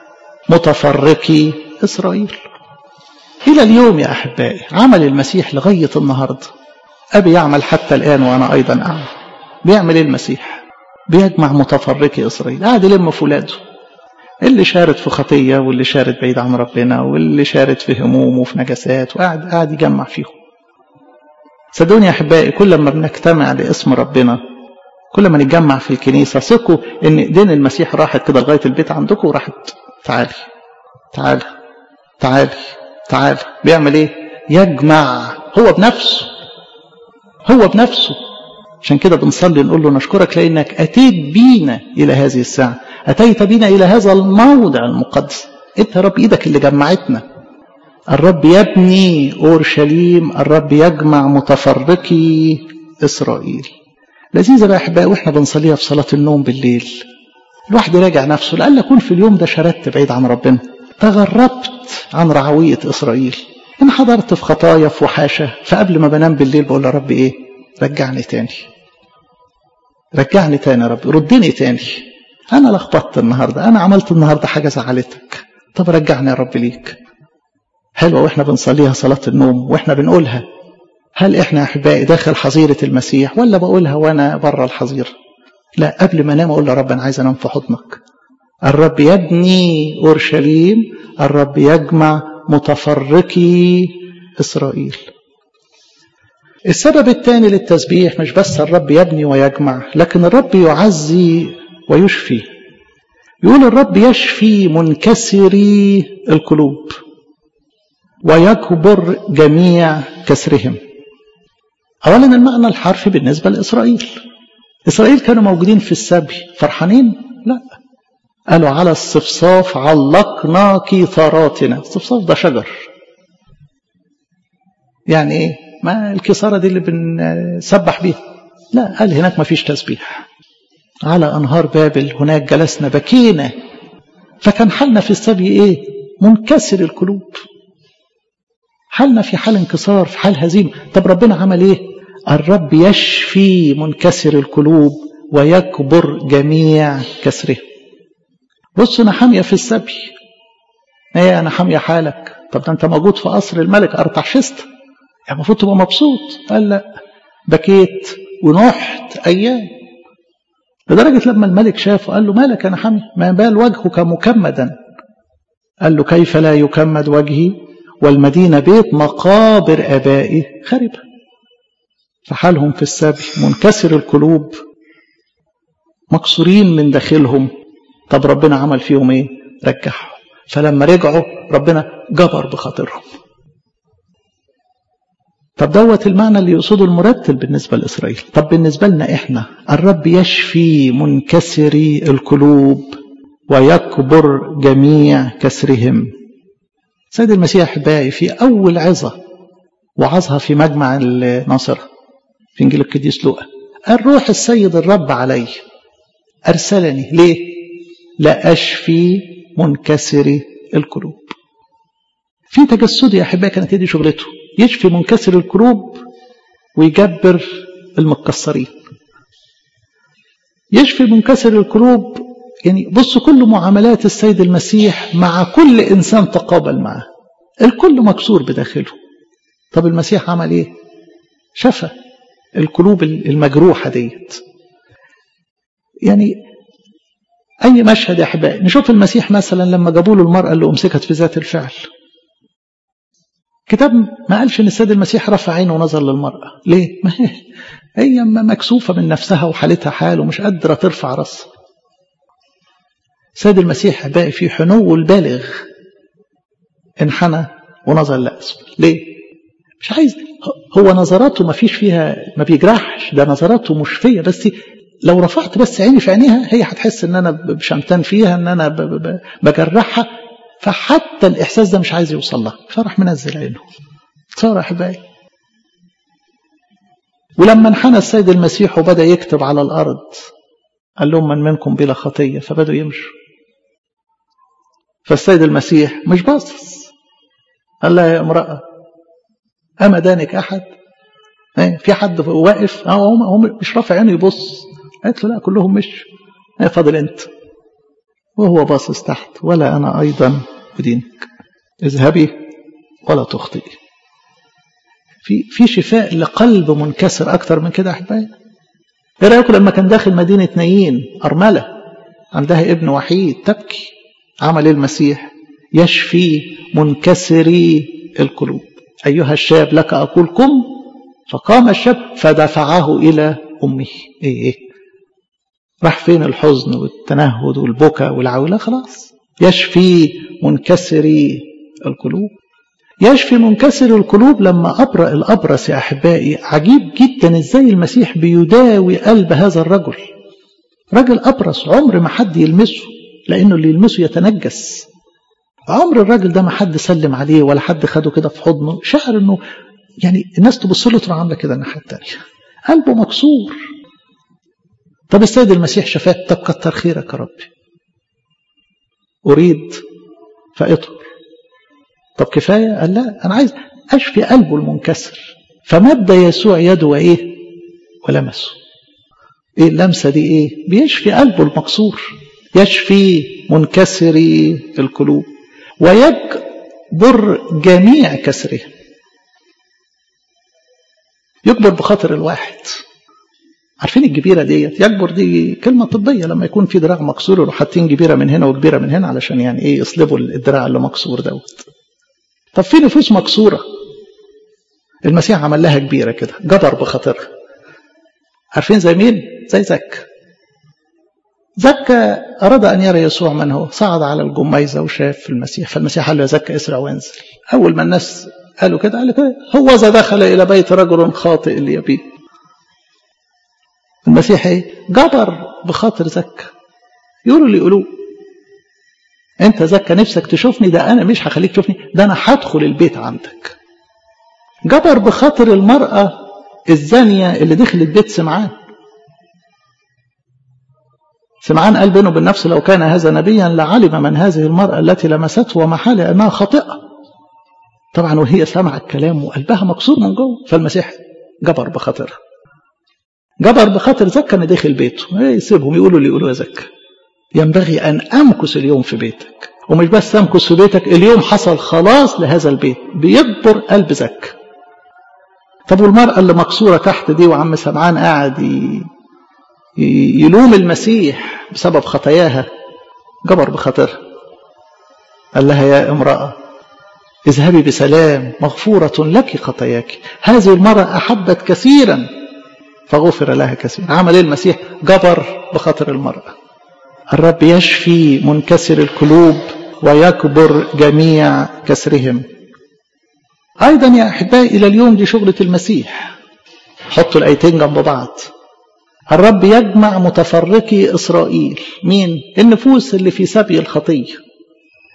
متفرقي إسرائيل. إلى اليوم يا أحبائي عمل المسيح لغاية النهاردة. أبي يعمل حتى الآن وأنا أيضا أعمل. بيعمل إيه المسيح؟ بيجمع متفرقي إسرائيل. قاعد يلم في ولاده، اللي شارد في خطية، واللي شارد بعيد عن ربنا، واللي شارد في هموم وفي نجاسات، وقاعد يجمع فيهم. صدقوني يا أحبائي كل ما بنجتمع لاسم ربنا، كل ما نتجمع في الكنيسة، ثقوا إن إيدين المسيح راحت كده لغاية البيت عندكم وراحت: تعالي تعالي تعالي تعالي. بيعمل إيه؟ يجمع هو بنفسه، هو بنفسه. عشان كده بنصلي نقول له: نشكرك لأنك أتيت بينا إلى هذه الساعة، أتيت بينا إلى هذا الموضع المقدس. أنت يا رب إيدك اللي جمعتنا. الرب يبني أورشليم، الرب يجمع متفرقي إسرائيل. لذيذة بقى أحبائي وإحنا بنصليها في صلاة النوم بالليل، الواحد يراجع نفسه، لألا أكون في اليوم ده شردت بعيد عن ربنا، تغربت عن رعوية إسرائيل، أنا حضرت في خطايا في وحاشة، فقبل ما بنام بالليل بقول يا رب إيه؟ رجعني تاني، رجعني تاني يا رب، ردني تاني. أنا لخبطت النهاردة، أنا عملت النهاردة حاجة زعلتك، طب رجعني يا رب ليك. حلوة وإحنا بنصليها صلاة النوم وإحنا بنقولها. هل إحنا أحبائي داخل حظيرة المسيح ولا بقولها وأنا بره الحظيرة؟ لا، قبل ما أنام أقول يا رب أنا عايز أنام في حضنك. الرب يبني أورشليم، الرب يجمع متفرقي إسرائيل. السبب الثاني للتسبيح مش بس الرب يبني ويجمع، لكن الرب يعزي ويشفي. يقول الرب يشفي منكسري القلوب ويكبر جميع كسرهم. أولا المعنى الحرفي بالنسبة لإسرائيل، إسرائيل كانوا موجودين في السبي فرحانين؟ لا، قالوا على الصفصاف علقنا كيثاراتنا. الصفصاف ده شجر، يعني إيه؟ ما الكيثارة دي اللي بنسبح بيها؟ لا، قال هناك ما فيش تسبيح. على أنهار بابل هناك جلسنا بكينا. فكان حالنا في السبي إيه؟ منكسر القلوب، حالنا في حال انكسار، في حال هزيمة. طب ربنا عمل إيه؟ الرب يشفي منكسر القلوب ويكبر جميع كسره. بص نحمية في السبي، ايه نحمية حالك؟ طب ده انت موجود في قصر الملك أرتحشست، يعني المفروض تبقى مبسوط. قال لا، بكيت ونحت أيام، لدرجة لما الملك شافه قال له: مالك يا نحمية؟ ما بال وجهك مكمدا؟ قال له: كيف لا يكمد وجهي والمدينة بيت مقابر آبائي خربة. فحالهم في السبي منكسر القلوب، مكسورين من داخلهم. طب ربنا عمل فيهم ايه؟ رجعهم. فلما رجعوا ربنا جبر بخاطرهم. طب دوت المعنى اللي يقصده المرتل بالنسبة لإسرائيل. طب بالنسبة لنا إحنا، الرب يشفي منكسري القلوب ويكبر جميع كسرهم. سيد المسيح أحبائي في أول عظة وعظها في مجمع الناصرة في إنجيل القديس لوقا، الروح السيد الرب علي أرسلني ليه؟ لأشفي منكسري القلوب. في تجسدي يا أحبائي كانت دي شغلته، يشفي منكسر القلوب ويجبر المتكسرين. يشفي منكسر القلوب، يعني بصوا كل معاملات السيد المسيح مع كل إنسان تقابل معه، الكل مكسور بداخله. طب المسيح عمل إيه؟ شفى القلوب المجروحة ديت. يعني أي مشهد يا أحبائي، نشوف المسيح مثلا لما جابوا له المرأة اللي أمسكت في ذات الفعل، كتاب ما قالش إن السيد المسيح رفع عينه ونظر للمرأة. ليه؟ هي مكسوفة من نفسها وحالتها حال ومش قادرة ترفع رأسها. السيد المسيح باقي في حنو البالغ انحنى ونظر لأسفل. ليه؟ مش عايز، هو نظراته ما فيش فيها، ما بيجرحش، ده نظراته مشفية. بس لو رفعت بس عيني في عينيها هي هتحس ان انا بشمتان فيها، ان انا بجرحها، فحتى الاحساس ده مش عايز يوصل لها، فراح منزل عينه. صار احبائي. ولما انحنى السيد المسيح وبدأ يكتب على الارض قال لهم من منكم بلا خطية، فبدأوا يمشوا. فالسيد المسيح مش باصص، قال لها يا امرأة أما دانك أحد؟ في حد واقف؟ هو مش رافع عينه يبص. قالت له لا كلهم مش، فاضل أنت. وهو باصص تحت، ولا أنا أيضا أدينك، اذهبي ولا تخطئي. في شفاء لقلب منكسر أكتر من كده أحبائي؟ إيه رأيكم لما كان داخل مدينة نايين أرملة عندها ابن وحيد تبكي، عمل إيه المسيح؟ يشفي منكسري القلوب. أيها الشاب لك أقول قم، فقام الشاب فدفعه إلى أمه. إيه راح فين الحزن والتنهد والبكاء والعولة؟ خلاص. يشفي منكسري القلوب. يشفي منكسر القلوب. لما أبرأ الأبرص يا أحبائي، عجيب جدا إزاي المسيح بيداوي قلب هذا الرجل. رجل أبرص عمر ما حد يلمسه، لأنه اللي يلمسه يتنجس. عمر الراجل ده ما حد سلم عليه ولا حد خده كده في حضنه، شعر انه يعني الناس تبص له تروح عامله كده الناحيه الثانيه، قلبه مكسور. طب السيد المسيح شفاه، طب كتر خيرك يا ربي، اريد فاطهر. طب كفايه؟ قال لا، انا عايز اشفي قلبه المنكسر. فمد يسوع يده وايه؟ ولمسه. ايه اللمسه دي؟ ايه؟ بيشفي قلبه المكسور. يشفي منكسري القلوب ويجبر جميع كسره. يجبر بخاطر الواحد. عارفين الجبيرة ديت؟ يجبر دي كلمة طبية، لما يكون في دراع مكسور يروحوا حاطين جبيرة من هنا وجبيرة من هنا علشان يعني ايه يصلبوا الدراع اللي مكسور دوت. طب في نفوس مكسورة المسيح عمل لها جبيرة كده، جبر بخاطرها. عارفين زي مين؟ زي زكا أراد أن يرى يسوع من هو، صعد على الجميزة وشاف المسيح، فالمسيح قال له يا زكا اسرع وانزل. أول ما الناس قالوا كده هو ذا دخل إلى بيت رجل خاطئ ليبيه. المسيح ايه؟ جبر بخاطر زكا. يقولوا لي يقولوا انت زكا نفسك تشوفني؟ ده انا مش هخليك تشوفني، ده انا هدخل البيت عندك. جبر بخاطر المرأة الزانية اللي دخلت بيت سمعان. سمعان قال بينه بالنفس لو كان هذا نبيا لعلم من هذه المرأة التي لمسته ومحال انها خاطئة. طبعا وهي سمع الكلام وقلبها مكسور من جوه، فالمسيح جبر بخاطرها. جبر بخاطر زكا ان داخل بيته. يسيبهم يقولوا لي يقولوا يا زكا ينبغي ان امكث اليوم في بيتك، ومش بس امكث في بيتك، اليوم حصل خلاص لهذا البيت. بيجبر قلب زكا. طب والمرأة اللي مكسورة تحت دي وعم سمعان قاعد يلوم المسيح بسبب خطاياها، جبر بخاطرها. قال لها يا امرأة اذهبي بسلام مغفورة لك خطاياك. هذه المرأة أحبت كثيرا فغفر لها كثيرا. عمل ايه المسيح؟ جبر بخاطر المرأة. الرب يشفي منكسر القلوب ويكبر جميع كسرهم. أيضا يا أحبائي إلى اليوم دي شغلة المسيح. حطوا الآيتين جنب بعض. الرب يجمع متفرقي إسرائيل. مين؟ النفوس اللي في سبي الخطية،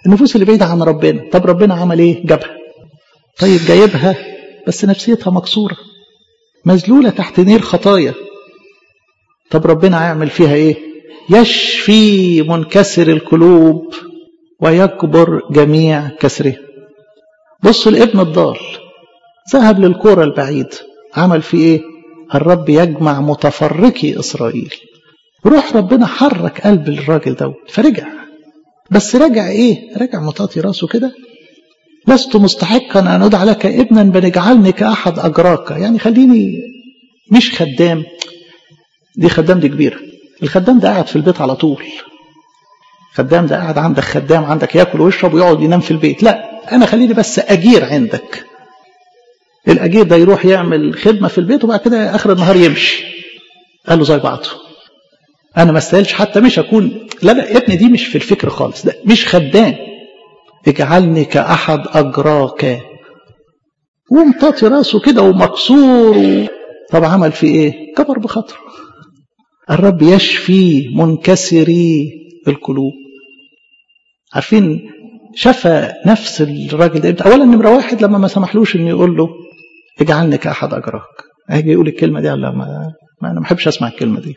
النفوس اللي بعيدة عن ربنا. طب ربنا عمل ايه؟ جابها. طيب جايبها بس نفسيتها مكسورة مذلولة تحت نير خطايا. طب ربنا هيعمل فيها ايه؟ يشفي منكسر القلوب ويكبر جميع كسره. بصوا الابن الضال ذهب للكرة البعيد، عمل فيه ايه؟ الرب يجمع متفرقي إسرائيل. روح ربنا حرك قلب الراجل دوت فرجع. بس رجع ايه؟ رجع مطاطي راسه كده. لست مستحقا أن أدعى لك ابنا بل اجعلني كأحد أجراك. يعني خليني مش خدام. دي خدام دي كبيرة. الخدام ده قاعد في البيت على طول. خدام ده قاعد عندك، خدام عندك ياكل ويشرب ويقعد ينام في البيت. لا، أنا خليني بس أجير عندك. الأجير ده يروح يعمل خدمة في البيت وبعد كده آخر النهار يمشي. قال له زي بعضه. أنا ما استاهلش حتى مش أكون، لا ابني دي مش في الفكر خالص، ده مش خدام. اجعلني كأحد أجراك. ومطاطي راسه كده ومكسور. طب عمل في ايه؟ كبر بخاطره. الرب يشفي منكسري القلوب. عارفين شفى نفس الراجل ده. اولا نمرة واحد لما ما سمحلوش انه يقول له اجعلني كأحد أجراك. هيجي يقول الكلمة دي ولا ما انا ما بحبش اسمع الكلمة دي.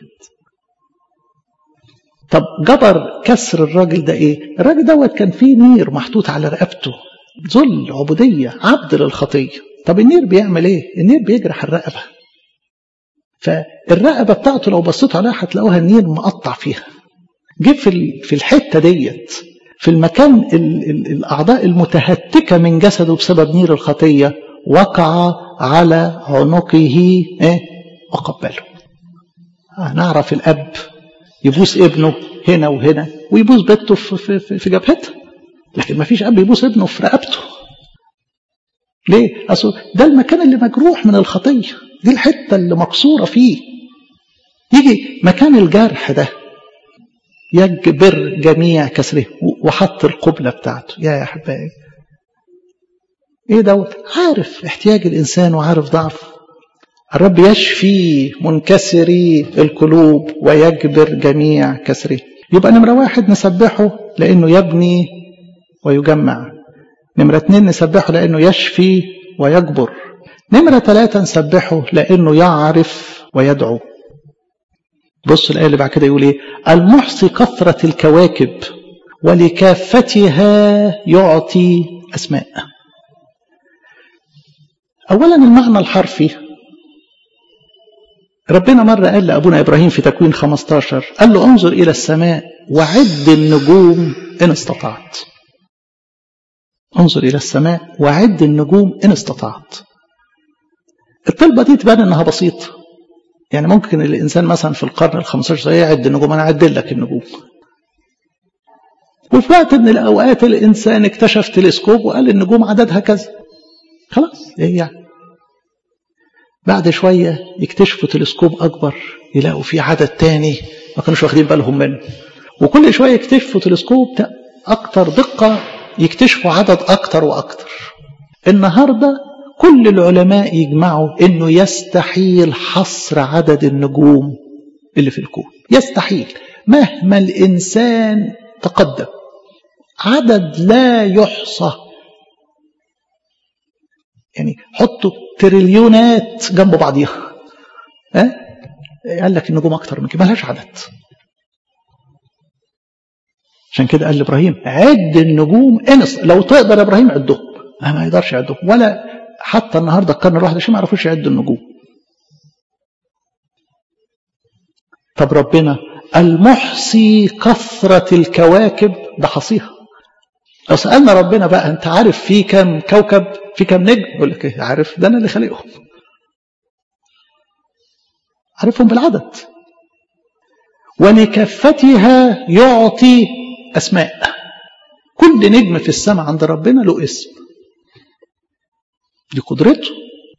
طب جبر كسر الراجل ده ايه؟ الراجل دوت كان فيه نير محطوط على رقبته، ذل، عبودية، عبد للخطية. طب النير بيعمل ايه؟ النير بيجرح الرقبة. فالرقبة بتاعته لو بصيتوا عليها هتلاقوها النير مقطع فيها. جه في الحتة ديت، في المكان الأعضاء المتهتكة من جسده بسبب نير الخطية، وقع على عنقه وقبله. نعرف الأب يبوس ابنه هنا وهنا ويبوس بنته في جبهتها، لكن ما فيش أب يبوس ابنه في رقبته. ليه؟ أصل ده المكان اللي مجروح من الخطية، دي الحتة اللي مكسورة فيه. يجي مكان الجرح ده يجبر جميع كسره، وحط القبلة بتاعته. يا أحبائي ايه دوت؟ عارف احتياج الإنسان وعارف ضعف. الرب يشفي منكسري القلوب ويجبر جميع كسره. يبقى نمرة واحد نسبحه لأنه يبني ويجمع. نمرة 2 نسبحه لأنه يشفي ويجبر. نمرة 3 نسبحه لأنه يعرف ويدعو. بص الآية اللي بعد كده يقول ايه؟ المحصي كثرة الكواكب ولكافتها يعطي أسماء. أولا المعنى الحرفي، ربنا مرة قال لأبونا إبراهيم في تكوين 15، قال له انظر إلى السماء وعد النجوم إن استطعت. انظر إلى السماء وعد النجوم إن استطعت. الطلبة دي تبان إنها بسيطة. يعني ممكن الإنسان مثلا في القرن ال15 يعد النجوم، أنا أعد لك النجوم. وفي وقت من الأوقات الإنسان اكتشف تلسكوب وقال النجوم عددها كذا. خلاص إيه يعني؟ بعد شوية يكتشفوا تلسكوب أكبر يلاقوا فيه عدد تاني ما كانوش واخدين بالهم منه. وكل شوية يكتشفوا تلسكوب أكتر دقة، يكتشفوا عدد أكتر وأكتر. النهاردة كل العلماء يجمعوا إنه يستحيل حصر عدد النجوم اللي في الكون. يستحيل مهما الإنسان تقدم، عدد لا يحصى. يعني حطوا تريليونات جنب بعضيها، قال لك النجوم أكتر من كده ملهاش عدد. عشان كده قال لإبراهيم عد النجوم لو تقدر يا إبراهيم عدهم. ما يقدرش يعدهم، ولا حتى النهارده القرن ال21 ما يعرفوش يعدوا النجوم. طب ربنا المحصي كثرة الكواكب ده حصيها. لو سألنا ربنا بقى أنت عارف في كم كوكب، في كم نجم، يقول لك إيه؟ عارف، ده أنا اللي خلقهم، عارفهم بالعدد. ولكفتها يعطي أسماء. كل نجم في السماء عند ربنا له اسم، دي قدرته.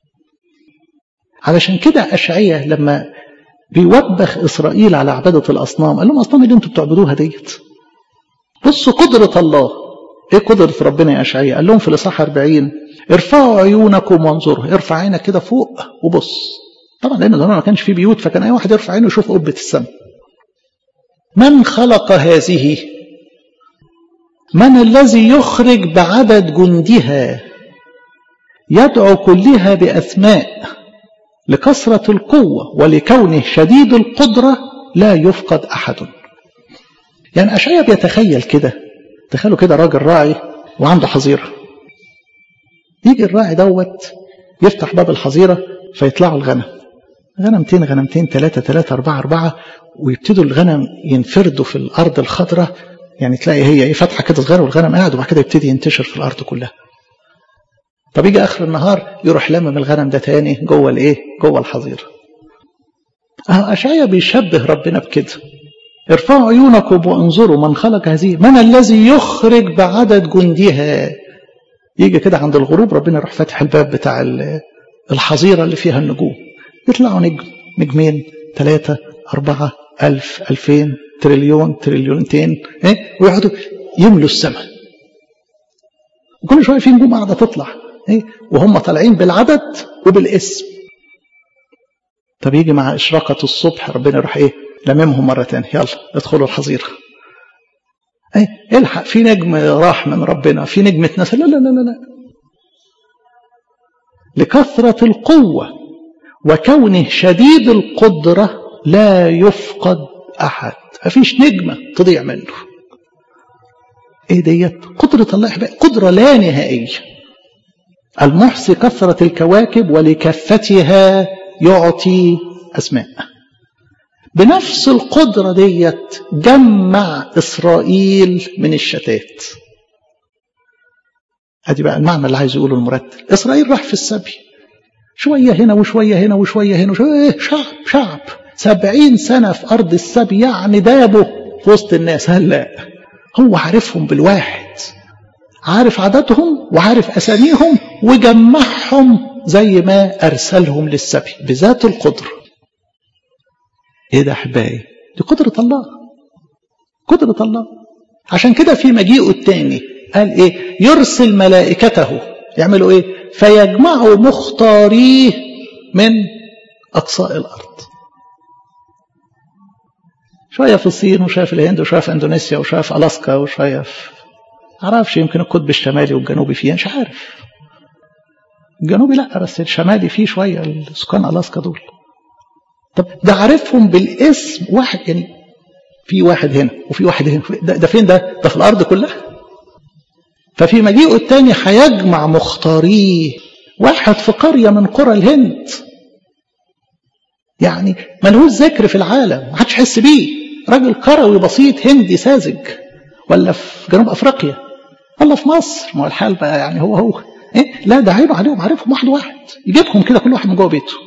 علشان كده أشعية لما بيوبخ إسرائيل على عبادة الأصنام قال لهم أصنام اللي انتوا بتعبدوها ديت. بصوا قدرة الله. ايه قدرة ربنا يا أشعية؟ قال لهم في الإصحاح 40 ارفعوا عيونكم وانظروا. ارفع عينك كده فوق وبص. طبعا لأن زمان ما كانش فيه بيوت، فكان أي واحد يرفع عينه يشوف قبة السماء. من خلق هذه؟ من الذي يخرج بعدد جندها، يدعو كلها بأسماء، لكثرة القوة ولكونه شديد القدرة لا يفقد أحد. يعني أشعياء بيتخيل كده، تخيلوا كده راجل راعي وعنده حظيرة، يجي الراعي دوت يفتح باب الحظيرة فيطلعوا الغنم، غنمتين غنمتين 3 4 ويبتدوا الغنم ينفردوا في الأرض الخضراء، يعني تلاقي هي فتحة كده صغيرة والغنم قاعد، وبعد كده يبتدي ينتشر في الأرض كلها. طب يجي آخر النهار يروح لمم الغنم ده تاني جوه جوه الحظيرة. أشعياء بيشبه ربنا بكده. ارفعوا عيونكم وانظروا من خلق هذه، من الذي يخرج بعدد جندها. يجي كده عند الغروب ربنا يروح فاتح الباب بتاع الحظيرة اللي فيها النجوم، يطلعوا نجم، نجمين، 3 4 1000 2000 تريليون تريليونتين، ويقعدوا يملوا السماء. وكل شوية في نجوم قاعدة تطلع، وهم طالعين بالعدد وبالاسم. طب يجي مع إشراقة الصبح ربنا يروح لممهم مرة تانية، يلا ادخلوا الحظيرة. الحق، في نجم راح من ربنا، في نجم اتنسى. لا لا لا لا، لكثرة القوة وكونه شديد القدرة لا يفقد أحد. مفيش نجمة تضيع منه. ديت قدرة الله، قدرة لا نهائية. المحصي كثرة الكواكب ولكفتها يعطي أسماء. بنفس القدرة ديت جمع إسرائيل من الشتات. ادي بقى المعنى اللي عايز يقوله المرتل. إسرائيل راح في السبي، شوية هنا وشوية هنا وشوية هنا وشوية، شعب 70 سنة في أرض السبي، يعني دابوا في وسط الناس. هلا هو عارفهم بالواحد، عارف عددهم وعارف أساميهم، وجمعهم زي ما أرسلهم للسبي بذات القدرة. ده أحبائي، دي قدرة الله، قدرة الله. عشان كده في مجيئه الثاني قال يرسل ملائكته يعملوا فيجمعوا مختاريه من أقصاء الأرض. شوية في الصين وشوية في الهند وشوية في أندونيسيا وشوية في ألاسكا وشوية في عرفش، يمكن القطب الشمالي والجنوبي فيه، مش عارف. الجنوبي لا، بس الشمالي فيه شوية السكان ألاسكا دول. طب ده عارفهم بالاسم واحد، يعني في واحد هنا وفي واحد هنا. ده فين؟ ده في الأرض كلها. ففي مجيئه الثاني هيجمع مختاريه، واحد في قرية من قرى الهند، يعني ملهوش ذكر في العالم، ما حدش يحس بيه، راجل كروي بسيط هندي ساذج، ولا في جنوب أفريقيا، ولا في مصر. ما هو الحال بقى يعني هو لا، ده عينه عليهم، عارفهم واحد واحد، يجيبهم كده كل واحد من جوه بيته.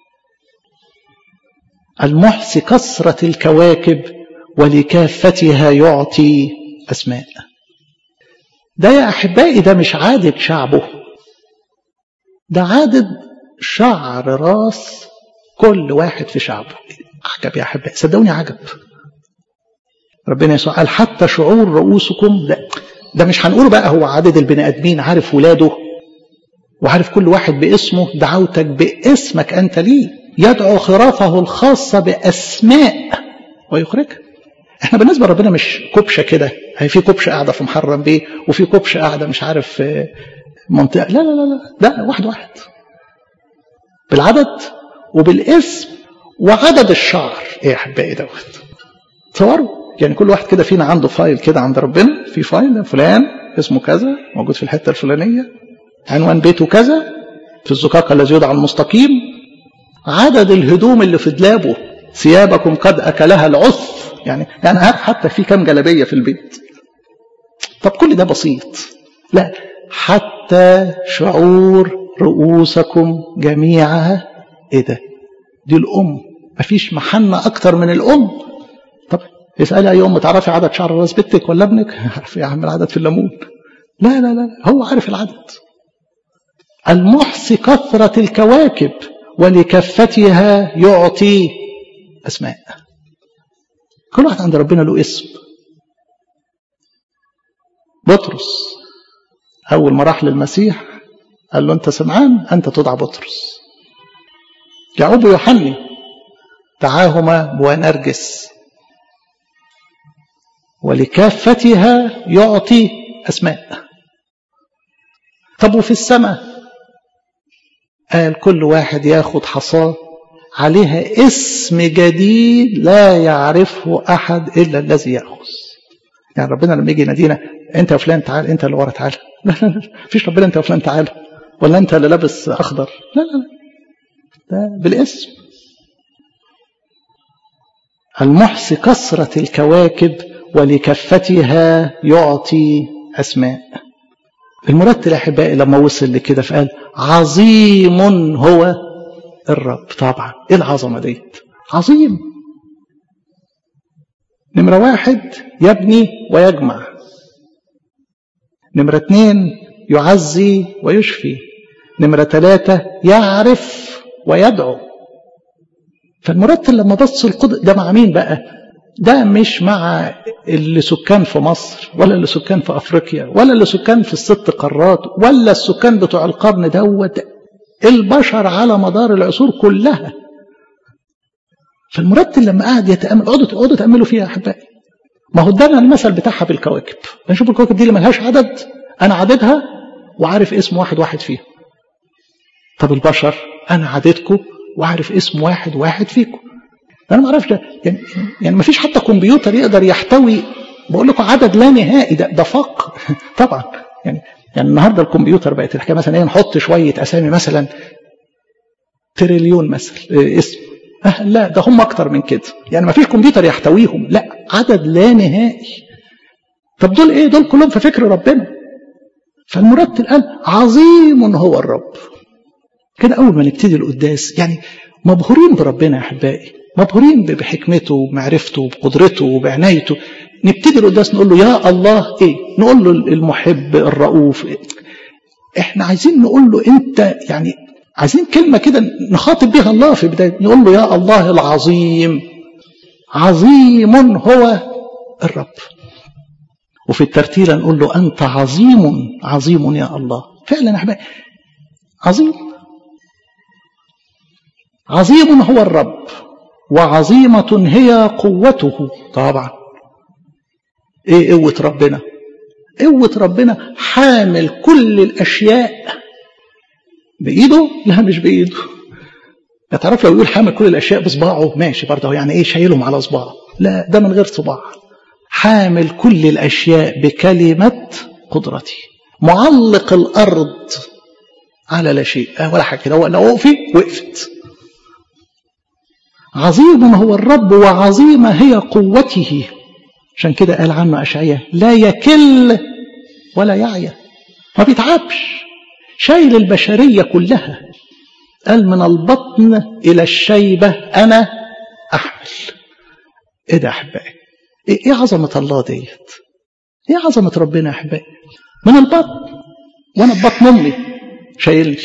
المحصي كثرة الكواكب ولكافتها يعطي أسماء. ده يا أحبائي ده مش عادة شعبه، ده عادة شعر راس كل واحد في شعبه. عجب يا أحبائي، صدقوني عجب. ربنا يسوع قال حتى شعور رؤوسكم. ده مش هنقول بقى هو عدد البني آدمين، عارف ولاده وعارف كل واحد باسمه. دعوتك باسمك أنت ليه، يدعو خرافه الخاصة بأسماء ويخرجها. احنا بالنسبة لربنا مش كبشة كده، هي في كبشة قاعدة في محرم بيه وفي كبشة قاعدة مش عارف في منطقة. لا لا لا لا، ده واحد واحد بالعدد وبالاسم وعدد الشعر. يا أحبائي دوت تصوروا، يعني كل واحد كده فينا عنده فايل كده عند ربنا، في فايل فلان اسمه كذا موجود في الحتة الفلانية، عنوان بيته كذا، في الزقاق الذي يدعى المستقيم، عدد الهدوم اللي في دولابه، ثيابكم قد أكلها العث، يعني حتى في كم جلبية في البيت. طب كل ده بسيط. لا، حتى شعور رؤوسكم جميعها. ده دي الأم، مفيش محنة أكتر من الأم. طب اسألي أي أم تعرفي عدد شعر راس بنتك ولا ابنك؟ عارف يا عم العدد في الليمون. لا لا لا، هو عارف العدد. المحصي كثرة الكواكب ولكفتها يعطي أسماء. كل واحد عند ربنا له اسم. بطرس أول ما راح للمسيح قال له أنت سمعان، أنت تدعى بطرس. يعقوب ويوحنا دعاهما بوانرجس. ولكافتها يعطي أسماء. طب وفي السماء قال كل واحد ياخد حصاه عليها اسم جديد لا يعرفه أحد إلا الذي يأخذ. يعني ربنا لما يجي ينادينا أنت يا فلان تعال، أنت اللي ورا تعال، لا لا لا فيش ربنا أنت يا فلان تعال، ولا أنت اللي لابس أخضر، لا لا لا ده بالاسم. المحصي كثرة الكواكب ولكفتها يعطي أسماء. المرتل أحبائي لما وصل لكده فقال عظيم هو الرب. طبعا إيه العظمة ديت؟ عظيم. نمرة 1 يبني ويجمع. نمرة 2 يعزي ويشفي. نمرة 3 يعرف ويدعو. فالمرتل لما بص القدس ده مع مين بقى؟ ده مش مع اللي سكان في مصر ولا اللي سكان في أفريقيا ولا اللي سكان في ال6 قارات ولا السكان بتوع القرن دوت، البشر على مدار العصور كلها. فالمرتل لما قاعد يتأمل، اقعدوا تأملوا فيها يا أحبائي. ما هو ادانا المثل بتاعها بالكواكب. نشوف الكواكب دي اللي ملهاش عدد، أنا عددها وعارف اسم واحد فيها. طب البشر أنا عددكم وعارف اسم واحد فيكم. أنا ما أعرفش يعني ما فيش حتى كمبيوتر يقدر يحتوي، بقول لكم عدد لا نهائي. ده فق طبعا. يعني النهارده الكمبيوتر بقت الحكايه مثلا ايه، نحط شويه اسامي مثلا تريليون مثلا اسم. لا ده هم اكتر من كده، يعني ما فيش كمبيوتر يحتويهم، لا عدد لا نهائي. طب دول ايه؟ دول كلهم في فكر ربنا. فالمرتل قال عظيم هو الرب. كده اول ما نبتدي القداس يعني مبهورين بربنا يا احبائي، مبهورين بحكمته وبمعرفته وبقدرته وبعنايته. نبتدي القداس نقول له يا الله ايه، نقول له المحب الرؤوف إيه؟ احنا عايزين نقول له انت، يعني عايزين كلمة كده نخاطب بها الله في بداية، نقول له يا الله العظيم، عظيم هو الرب. وفي الترتيلة نقول له أنت عظيم عظيم يا الله. فعلا يا أحبائي عظيم. عظيم هو الرب وعظيمة هي قوته. طبعا ايه قوة ربنا؟ قوة ربنا حامل كل الأشياء بإيده؟ لا مش بإيده. تعرف لو يقول حامل كل الأشياء بصباعه ماشي برضه، يعني ايه شايلهم على صباعه؟ لا ده من غير صباع. حامل كل الأشياء بكلمة قدرتي، معلق الأرض على لا شيء ولا حاجة كده، لو وقفت. عظيم هو الرب وعظيمة هي قوته. عشان كده قال عنه أشعياء لا يكل ولا يعيا، ما بيتعبش، شايل البشرية كلها. قال من البطن إلى الشيبة أنا أحمل. إيه ده يا أحبائي؟ إيه عظمة الله ديت؟ إيه عظمة ربنا يا أحبائي؟ من البطن، وأنا ببطن أمي شايلني.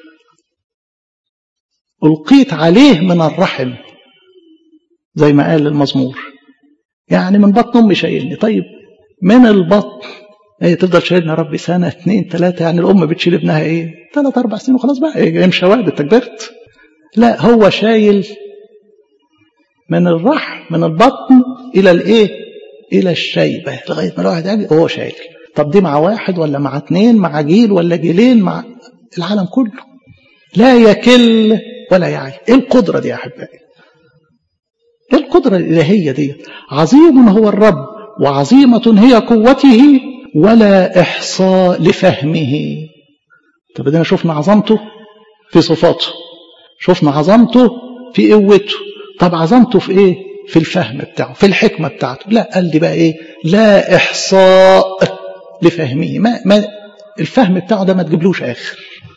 ألقيت عليه من الرحم زي ما قال المزمور، يعني من بطن أمي شايلني. طيب من البطن ايه تفضل شايلنا ربي 1 2 3، يعني الأم بتشيل ابنها ايه 3 4 سنين وخلاص بقى ايه مش واد اتكبرت. لا هو شايل من الرحم من البطن إلى الايه إلى الشيبة لغاية ما الواحد يجي هو شايل. طب دي مع 1 ولا مع 2 مع جيل ولا جيلين مع العالم كله؟ لا يكل ولا يعي. ايه القدرة دي يا أحبائي؟ ايه القدرة الإلهية دي؟ عظيم هو الرب وعظيمة هي قوته ولا إحصاء لفهمه. طب بدنا شفنا عظمته في صفاته، شفنا عظمته في قوته. طب عظمته في ايه؟ في الفهم بتاعه، في الحكمة بتاعته. لا قال لي بقى ايه؟ لا إحصاء لفهمه. ما الفهم بتاعه ده ما تجيبلوش آخر.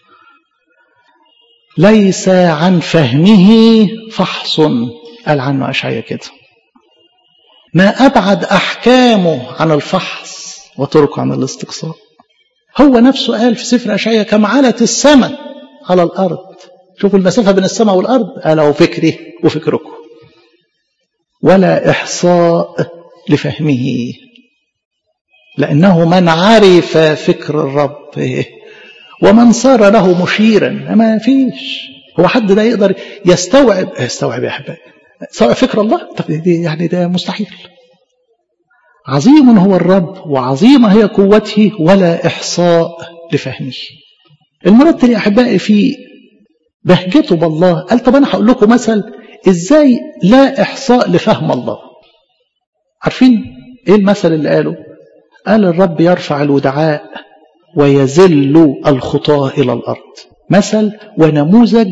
ليس عن فهمه فحص، قال عنه أشعياء كده. ما أبعد أحكامه عن الفحص وطرقه عن الاستقصاء. هو نفسه قال في سفر أشعياء كم علت السماء على الأرض. شوفوا المسافة بين السماء والأرض. قال وفكري وفكركم. ولا إحصاء لفهمه لأنه من عرف فكر الرب ومن صار له مشيرا. ما فيش هو حد ده يقدر يستوعب يا أحبائي يستوعب فكر الله. طب يعني ده مستحيل. عظيم هو الرب وعظيمة هي قوته ولا إحصاء لفهمه. المرتل يا أحبائي في بهجته بالله قال طب أنا هقول لكم مثل إزاي لا إحصاء لفهم الله. عارفين إيه المثل اللي قاله؟ قال الرب يرفع الودعاء ويذل الخطاة إلى الأرض. مثل ونموذج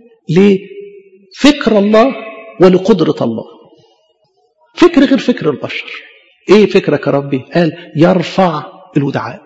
لفكر الله ولقدرة الله. فكر غير فكر البشر. ايه فكرك يا ربي؟ قال يرفع الودعاء.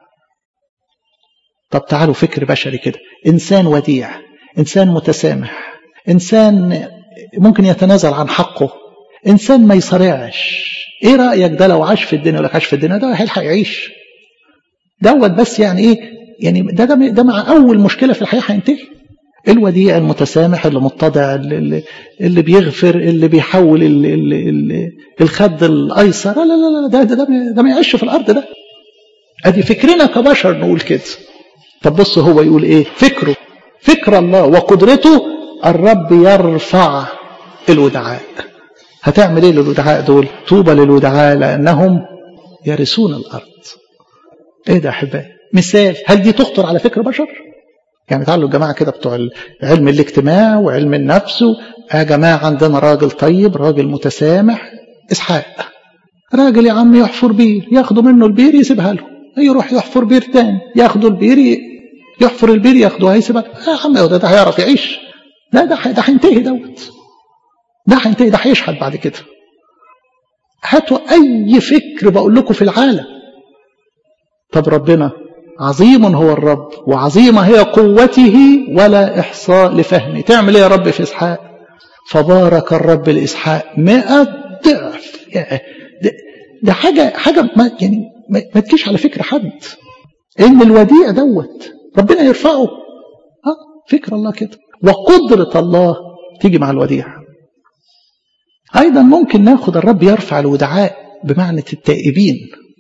طب تعالوا فكر بشري كده، انسان وديع، انسان متسامح، انسان ممكن يتنازل عن حقه، انسان ما يصارعش. ايه رأيك ده لو عاش في الدنيا ولا عاش في الدنيا؟ ده هيلحق يعيش دوت. بس يعني ايه يعني ده مع اول مشكلة في الحياة هينتهي. الوديع المتسامح اللي متضع اللي بيغفر اللي بيحول الخد الايسر، لا لا لا ده ما يعيش في الارض. ده ادي فكرنا كبشر نقول كده. طب بص هو يقول ايه؟ فكر الله وقدرته الرب يرفع الودعاء. هتعمل ايه للودعاء دول؟ طوبى للودعاء لانهم يرثون الارض. ايه ده يا احبائي؟ مثال. هل دي تخطر على فكر بشر؟ يعني تعالوا الجماعة كده بتوع علم الاجتماع وعلم النفس، يا جماعة عندنا راجل طيب، راجل متسامح، إسحاق. راجل يا عم يحفر بير، ياخدوا منه البير يسيبها له، يروح يحفر بير تاني، ياخدوا البير يحفر البير ياخدوها يسيبها له. يا عم ده هيعرف يعيش؟ لا ده هينتهي دوت. ده هينتهي، ده هيشحت بعد كده. هاتوا أي فكر بقول لكم في العالم. طب ربنا عظيم هو الرب وعظيمة هي قوته ولا إحصاء لفهمه. تعمل ايه يا رب في إسحاق؟ فبارك الرب لإسحاق 100 ضعف. ده حاجة ما تجيش على فكر حد إن الوديع دوت ربنا يرفعه. فكر الله كده وقدرة الله تيجي مع الوديع. أيضا ممكن ناخد الرب يرفع الودعاء بمعنى التائبين.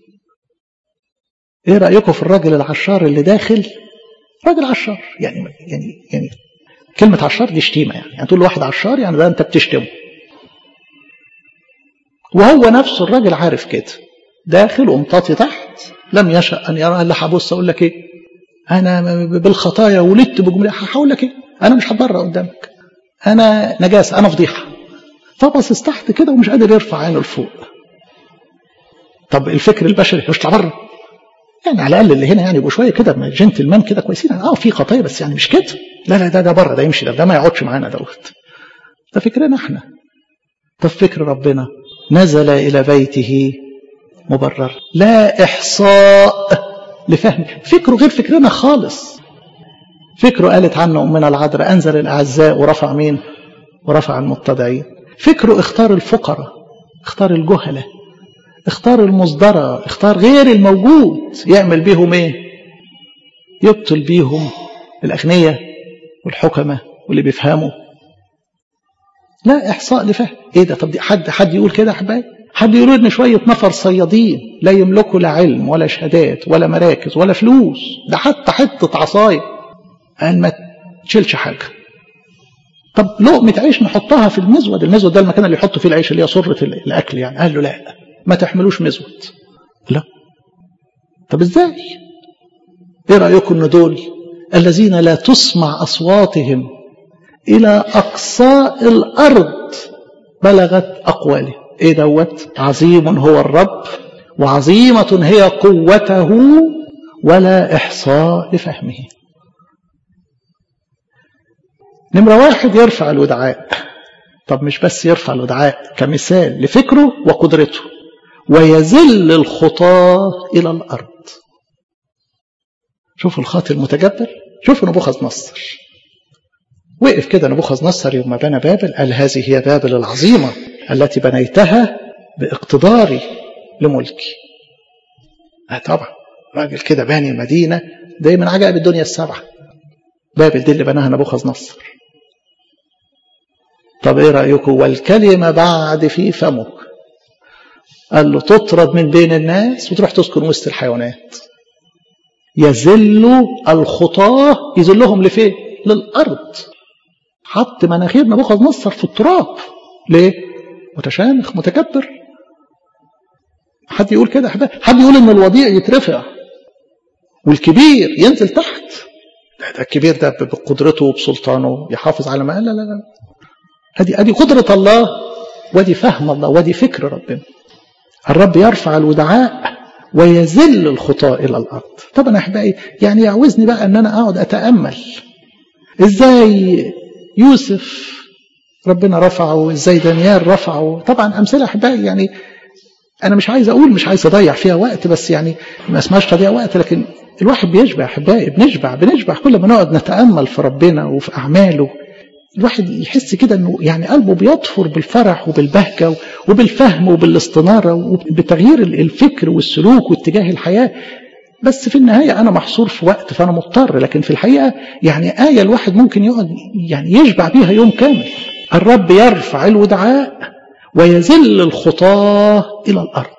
ايه رأيكم في الراجل العشار اللي داخل؟ راجل عشار يعني كلمة عشار دي شتيمة. يعني تقول لواحد عشار يعني ده انت بتشتمه. وهو نفسه الراجل عارف كده، داخل ومطاطي تحت، لم يشأ ان يرى. اللي هبص اقول لك ايه؟ انا بالخطايا ولدت بجمله. هقول لك ايه؟ انا مش هتبرأ قدامك، انا نجاسة، انا فضيحة. فبص تحت كده ومش قادر يرفع عينه لفوق. طب الفكر البشري مش يطلع بره؟ يعني على الاقل اللي هنا يعني يبقوا شويه كده جنتلمان كده كويسين. في خطايا بس يعني مش كده. لا ده بره، ده يمشي، ده ما يقعدش معانا دوت. ده فكرنا احنا. طب فكر ربنا نزل الى بيته مبرر لا احصاء لفهم. فكره غير فكرنا خالص. فكره قالت عنه امنا العذراء انزل الاعزاء ورفع مين؟ ورفع المتضعين. فكره اختار الفقراء، اختار الجهله، اختار المصدرة، اختار غير الموجود. يعمل بيهم ايه؟ يبطل بيهم الأغنياء والحكمة واللي بيفهموا. لا إحصاء لفهم. ايه ده؟ طب دي حد يقول كده يا حبايبي؟ حد يقول ان شوية نفر صيادين لا يملكوا لا علم ولا شهادات ولا مراكز ولا فلوس، ده حتى حتة عصاية قال ما تشيلش حاجة. طب لقمة عيش نحطها في المزود. المزود ده المكان اللي يحطوا فيه العيش اللي هي صرة الأكل يعني. قال له لا ما تحملوش مزود. لا. طب ازاي؟ ايه رأيكم ان دول الذين لا تسمع أصواتهم إلى أقصاء الأرض بلغت أقواله. ايه دوت؟ عظيم هو الرب وعظيمة هي قوته ولا إحصاء لفهمه. نمرة 1 يرفع الودعاء. طب مش بس يرفع الودعاء، كمثال لفكره وقدرته. ويذل الخطاة إلى الأرض. شوفوا الخاطئ المتجبر. شوفوا نبوخذ نصر. وقف كده نبوخذ نصر يوم ما بنى بابل قال هذه هي بابل العظيمة التي بنيتها باقتداري لملكي. طبعا راجل كده باني مدينة دي من عجائب الدنيا السبعة. بابل دي اللي بناها نبوخذ نصر. طب ايه رأيكم؟ والكلمة بعد في فمك. قال له تطرد من بين الناس وتروح تسكن وسط الحيوانات. يذل الخطاة. يذلهم لفين؟ للأرض. حط مناخير نبوخذ نصر في التراب. ليه؟ متشامخ متكبر. حد يقول كده؟ حد يقول ان الوضيع يترفع والكبير ينزل تحت؟ ده الكبير ده بقدرته وبسلطانه يحافظ على ما. لا لا لا، ادي قدرة الله، ودي فهم الله، ودي فكر ربنا. الرب يرفع الودعاء ويذل الخطاة الى الارض. طبعا يا احبائي يعني يعوزني بقى ان انا اقعد اتامل ازاي يوسف ربنا رفعه وازاي دانيال رفعه. طبعا امثله احبائي يعني انا مش عايز اضيع فيها وقت، بس يعني ما اسمهاش تضييع وقت، لكن الواحد بيشبع احبائي، بنشبع كل ما نقعد نتامل في ربنا وفي اعماله. الواحد يحس كده انه يعني قلبه بيطفر بالفرح وبالبهجه وبالفهم وبالاستناره وبتغيير الفكر والسلوك واتجاه الحياه. بس في النهايه انا محصور في وقت فانا مضطر، لكن في الحقيقه يعني ايه الواحد ممكن يقعد يعني يشبع بيها يوم كامل. الرب يرفع الودعاء ويذل الخطاة الى الارض.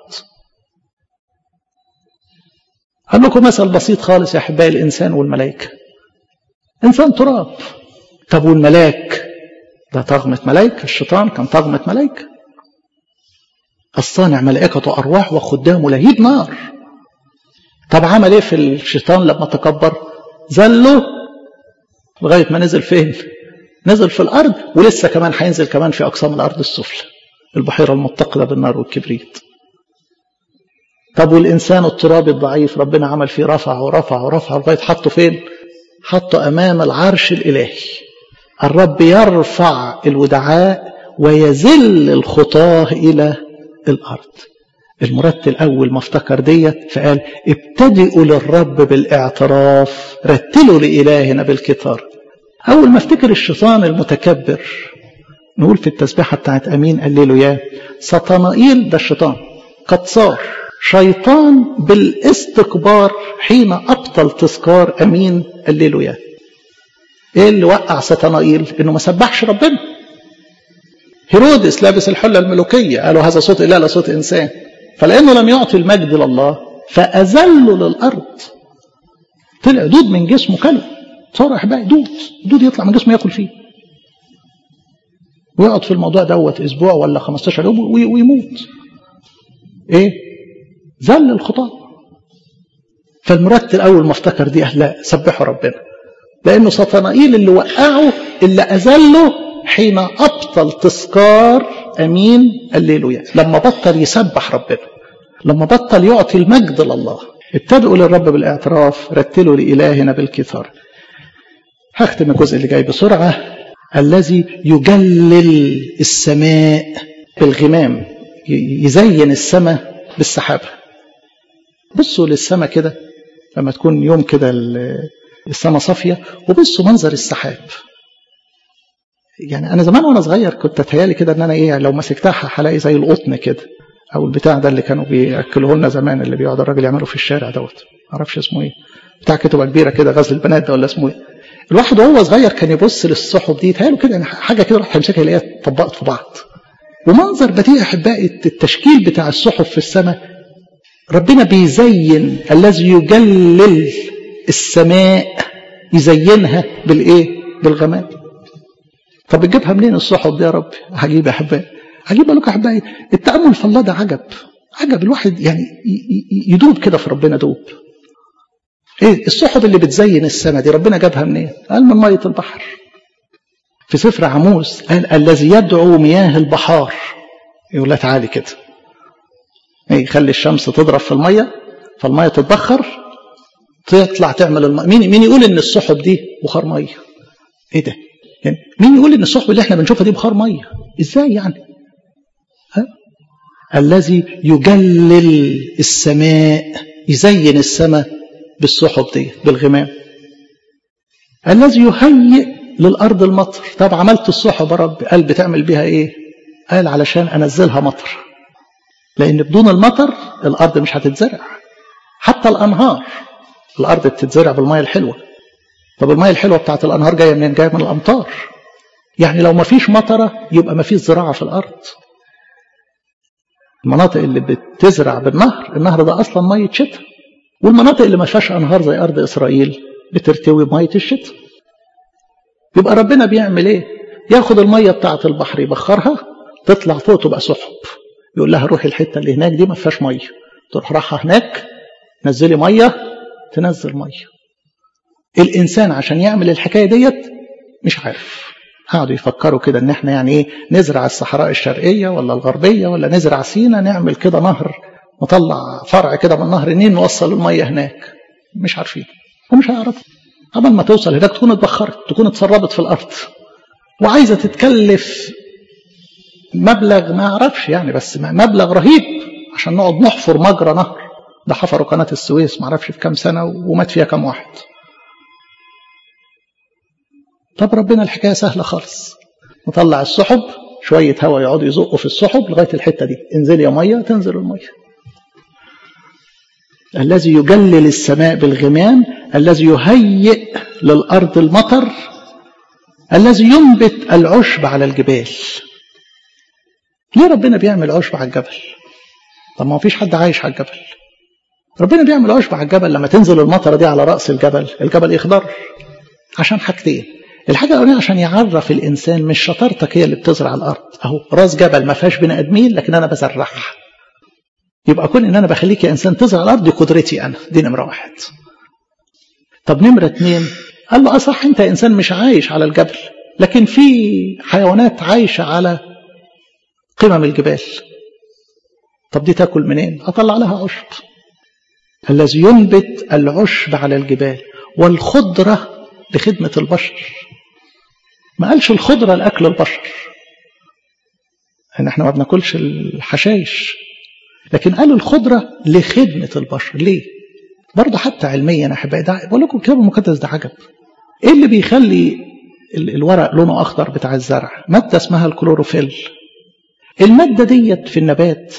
هقول لكم مثل بسيط خالص يا احبائي، الانسان والملائكه. انسان تراب، طب والملاك ده طغمة ملائكة، الشيطان كان طغمة ملائكة. الصانع ملائكته أرواح وخدامه لهيب نار. طب عمل ايه في الشيطان لما تكبر؟ ذله لغاية ما نزل فين؟ نزل في الأرض، ولسه كمان هينزل كمان في أقسام الأرض السفلى، البحيرة المتقدة بالنار والكبريت. طب والإنسان الترابي الضعيف ربنا عمل فيه رفعه لغاية حطه فين؟ حطه أمام العرش الإلهي. الرب يرفع الودعاء ويذل الخطاة إلى الأرض. المرتل أول ما افتكر ديت فقال ابتدئوا للرب بالاعتراف، رتلوا لإلهنا بالكتار. أول ما افتكر الشيطان المتكبر نقول في التسبيحة بتاعت أمين هللويا سطنائيل ده الشيطان قد صار شيطان بالاستكبار حين أبطل تذكار أمين هللويا. ايه اللي وقع سطنائيل؟ انه ما سبحش ربنا. هيرودس لابس الحله الملوكيه قالوا هذا صوت اله لا صوت انسان، فلانه لم يعطي المجد لله فاذله للارض. طلع دود من جسمه كله، صار احبائي دود يطلع من جسمه ياكل فيه ويقعد في الموضوع دوت اسبوع ولا 15 يوم ويموت. ايه؟ ذل الخطاه. فالمرتل اول ما افتكر دي لا سبحوا ربنا، لأنه سطنائيل اللي وقعه اللي أذله حين أبطل تذكار أمين الليلويا، لما بطل يسبح ربنا، لما بطل يعطي المجد لله. ابتدئوا للرب بالاعتراف، رتلوا لإلهنا بالكثار. هختم الجزء اللي جاي بسرعة. الذي يجلل السماء بالغمام، يزين السماء بالسحابة. بصوا للسماء كده لما تكون يوم كده السماء صافية، وبصوا منظر السحاب. يعني أنا زمان وأنا صغير كنت أتهيالي كده إن أنا إيه لو مسكتها هلاقي زي القطن كده، أو البتاع ده اللي كانوا بيأكلوه لنا زمان اللي بيقعد الراجل يعمله في الشارع دوت، معرفش اسمه إيه، بتاع كتبة كبيرة كده غزل البنات ده ولا اسمه إيه. الواحد وهو صغير كان يبص للسحب دي يتهيأله كده يعني حاجة كده راح يمسكها يلاقيها اتطبقت في بعض. ومنظر بديع أحبائي التشكيل بتاع السحب في السماء. ربنا بيزين الذي يجلل السماء، يزينها بالايه؟ بالغمام. طب بتجيبها منين السحب دي يا رب؟ هجيب يا احبائي، هجيبها لك يا احبائي. التامل في الله ده عجب الواحد يعني يدوب كده في ربنا دوب. ايه السحب اللي بتزين السماء دي ربنا جابها منين؟ قال من ميه البحر. في سفر عموس قال الذي يدعو مياه البحار. يقول لها تعالي كده، ايه خلي الشمس تضرب في الميه فالميه تتبخر تطلع تعمل الماء. مين يقول ان السحب دي بخار ميه؟ ايه ده؟ يعني مين يقول ان السحب اللي احنا بنشوفها دي بخار ميه؟ ازاي يعني؟ الذي يجلل السماء، يزين السماء بالسحب دي بالغمام. الذي يهيئ للارض المطر. طب عملت السحب يا رب، قال بتعمل بيها ايه؟ قال علشان انزلها مطر، لان بدون المطر الارض مش هتتزرع. حتى الانهار الارض بتتزرع بالميه الحلوه. طب الميه الحلوه بتاعت الانهار جايه منين؟ جايه من الامطار. يعني لو ما فيش مطره يبقى ما فيش زراعه في الارض. المناطق اللي بتزرع بالنهر، النهر ده اصلا ميه شتاء، والمناطق اللي ما فيهاش انهار زي ارض اسرائيل بترتوي بميه الشتاء. يبقى ربنا بيعمل ايه؟ ياخد الميه بتاعت البحر يبخرها تطلع فوق تبقى سحب، يقول لها روحي الحته اللي هناك دي ما فيهاش ميه، تروح راحة هناك نزلي مية، تنزل مية. الإنسان عشان يعمل الحكاية ديت مش عارف. قعدوا يفكروا كده ان احنا يعني ايه، نزرع الصحراء الشرقية ولا الغربية ولا نزرع سينا، نعمل كده نهر، نطلع فرع كده من نهر النيل نوصل المية هناك. مش عارفين ومش هيعرفوا. قبل ما توصل هناك تكون اتبخرت، تكون اتسربت في الأرض، وعايزة تتكلف مبلغ ما اعرفش يعني، بس مبلغ رهيب عشان نقعد نحفر مجرى نهر. ده حفروا قناة السويس ما اعرفش في كام سنة ومات فيها كام واحد. طب ربنا الحكاية سهلة خالص، نطلع السحب، شوية هواء يقعدوا يزقوا في السحب لغاية الحتة دي، انزل يا مية، تنزل المية. الذي يجلل السماء بالغمام، الذي يهيئ للأرض المطر، الذي ينبت العشب على الجبال. ليه ربنا بيعمل عشب على الجبل؟ طب ما فيش حد عايش على الجبل. ربنا بيعمل عشب على الجبل لما تنزل المطره دي على رأس الجبل، الجبل يخضر عشان حاجتين. الحاجة الأولانية عشان يعرف الإنسان مش شطارتك هي اللي بتزرع الأرض، أهو راس جبل ما فيهاش بني آدمين لكن أنا بزرعها. يبقى كون إن أنا بخليك يا إنسان تزرع الأرض دي قدرتي أنا، دي نمرة واحد. طب نمرة اتنين، قال له أصح أنت يا إنسان مش عايش على الجبل، لكن في حيوانات عايشة على قمم الجبال. طب دي تاكل منين؟ أطلع لها عشب. الذي ينبت العشب على الجبال والخضرة لخدمة البشر. ما قالش الخضرة لأكل البشر، احنا ما بناكلش الحشائش، لكن قال الخضرة لخدمة البشر. ليه؟ برضه حتى علميا أحبائي، بقول لكم الكتاب المقدس ده عجب. ايه اللي بيخلي الورق لونه أخضر بتاع الزرع؟ مادة اسمها الكلوروفيل. المادة ديت في النبات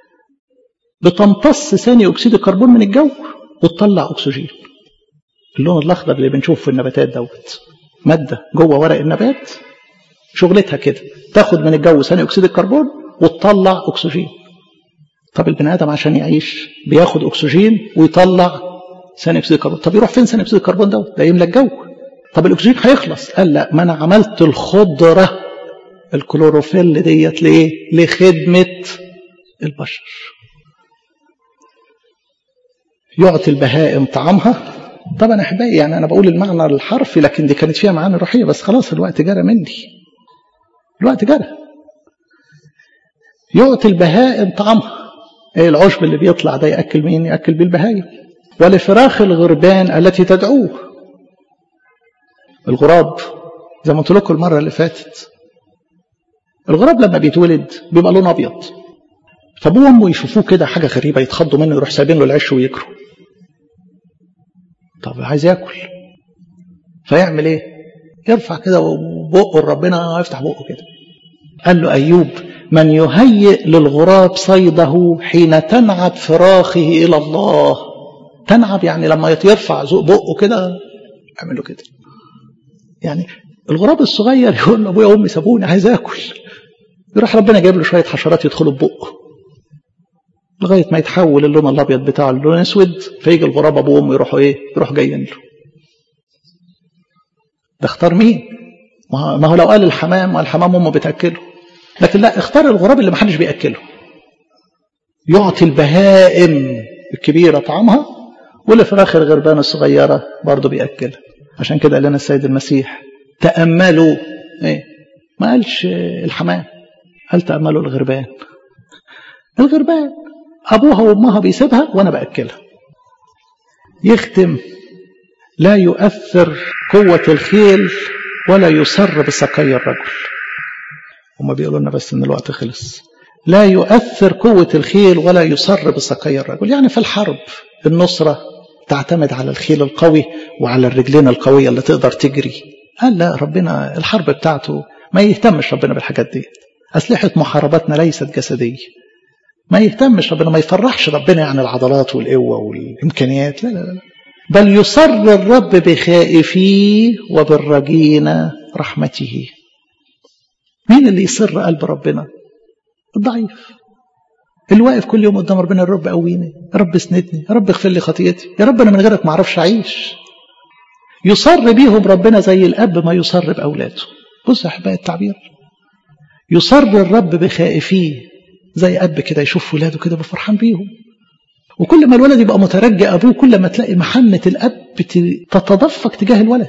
بتمتص ثاني أكسيد الكربون من الجو وتطلع أكسجين. اللون الأخضر اللي بنشوفه في النباتات دوت مادة جوه ورق النبات شغلتها كده، تاخد من الجو ثاني أكسيد الكربون وتطلع أكسجين. طب البني آدم عشان يعيش بياخد أكسجين ويطلع ثاني أكسيد الكربون. طب يروح فين ثاني أكسيد الكربون دوت؟ ده يملى الجو. طب الأكسجين هيخلص. قال لا، ما أنا عملت الخضرة الكلوروفيل ديت ليه؟ لخدمة البشر. يعطي البهائم طعامها. طبعا احبائي يعني انا بقول المعنى الحرفي، لكن دي كانت فيها معاني روحيه، بس خلاص الوقت جرى مني، الوقت جرى. يعطي البهائم طعامها. ايه العشب اللي بيطلع ده ياكل مين؟ ياكل بيه البهائم. ولفراخ الغربان التي تدعوه. الغراب زي ما قلت لكم المره اللي فاتت، الغراب لما بيتولد بيبقى لونه ابيض، فابوه وامه يشوفوه كده حاجه غريبه يتخضوا منه، يروح سايبين له العش ويجروا. طب عايز ياكل، فيعمل ايه؟ يرفع كده بقه لربنا، يفتح بقه كده. قال له ايوب: من يهيئ للغراب صيده حين تنعب فراخه الى الله. تنعب يعني لما يرفع بقه كده اعمل له كده. يعني الغراب الصغير يقول له ابويا وامي سابوني عايز اكل، يروح ربنا جايب له شويه حشرات يدخلوا ببقه لغايه ما يتحول اللون الابيض بتاعه اللون اسود، فيجي الغراب ابوه وامه يروحوا ايه؟ يروح جايين له. ده اختار مين؟ ما هو لو قال الحمام، ما الحمام امه بتاكله، لكن لا، اختار الغراب اللي ما حدش بياكله. يعطي البهائم الكبيره طعامها، والفراخ الغربان الصغيره برضه بياكلها. عشان كده قال لنا السيد المسيح: تاملوا ايه؟ ما قالش الحمام، قال تاملوا الغربان. الغربان ابوها وامها بيسيبها وانا باكلها. يختم: لا يؤثر قوه الخيل ولا يسر بسقي الرجل. هم بيقولوا لنا بس ان الوقت خلص. لا يؤثر قوه الخيل ولا يسر بسقي الرجل. يعني في الحرب النصره تعتمد على الخيل القوي وعلى الرجلين القويه اللي تقدر تجري. قال لا، ربنا الحرب بتاعته ما يهتمش ربنا بالحاجات دي. اسلحه محاربتنا ليست جسديه، ما يهتمش ربنا، ما يفرحش ربنا يعني العضلات والقوه والامكانيات. لا لا لا، بل يسر الرب بخائفيه وبالرجين رحمته. مين اللي يسر قلب ربنا؟ الضعيف اللي واقف كل يوم قدام ربنا: يا رب قويني، يا رب اسندني، يا رب اغفر لي خطيئتي، يا رب انا من غيرك ما اعرفش اعيش. يسر بيهم ربنا زي الاب ما يسر باولاده. بص يا احبائي التعبير: يسر الرب بخائفيه، زي اب كده يشوف ولاده كده بفرحان بيهم. وكل ما الولد يبقى مترجى أبوه كل ما تلاقي محنة الأب تتدفق تجاه الولد.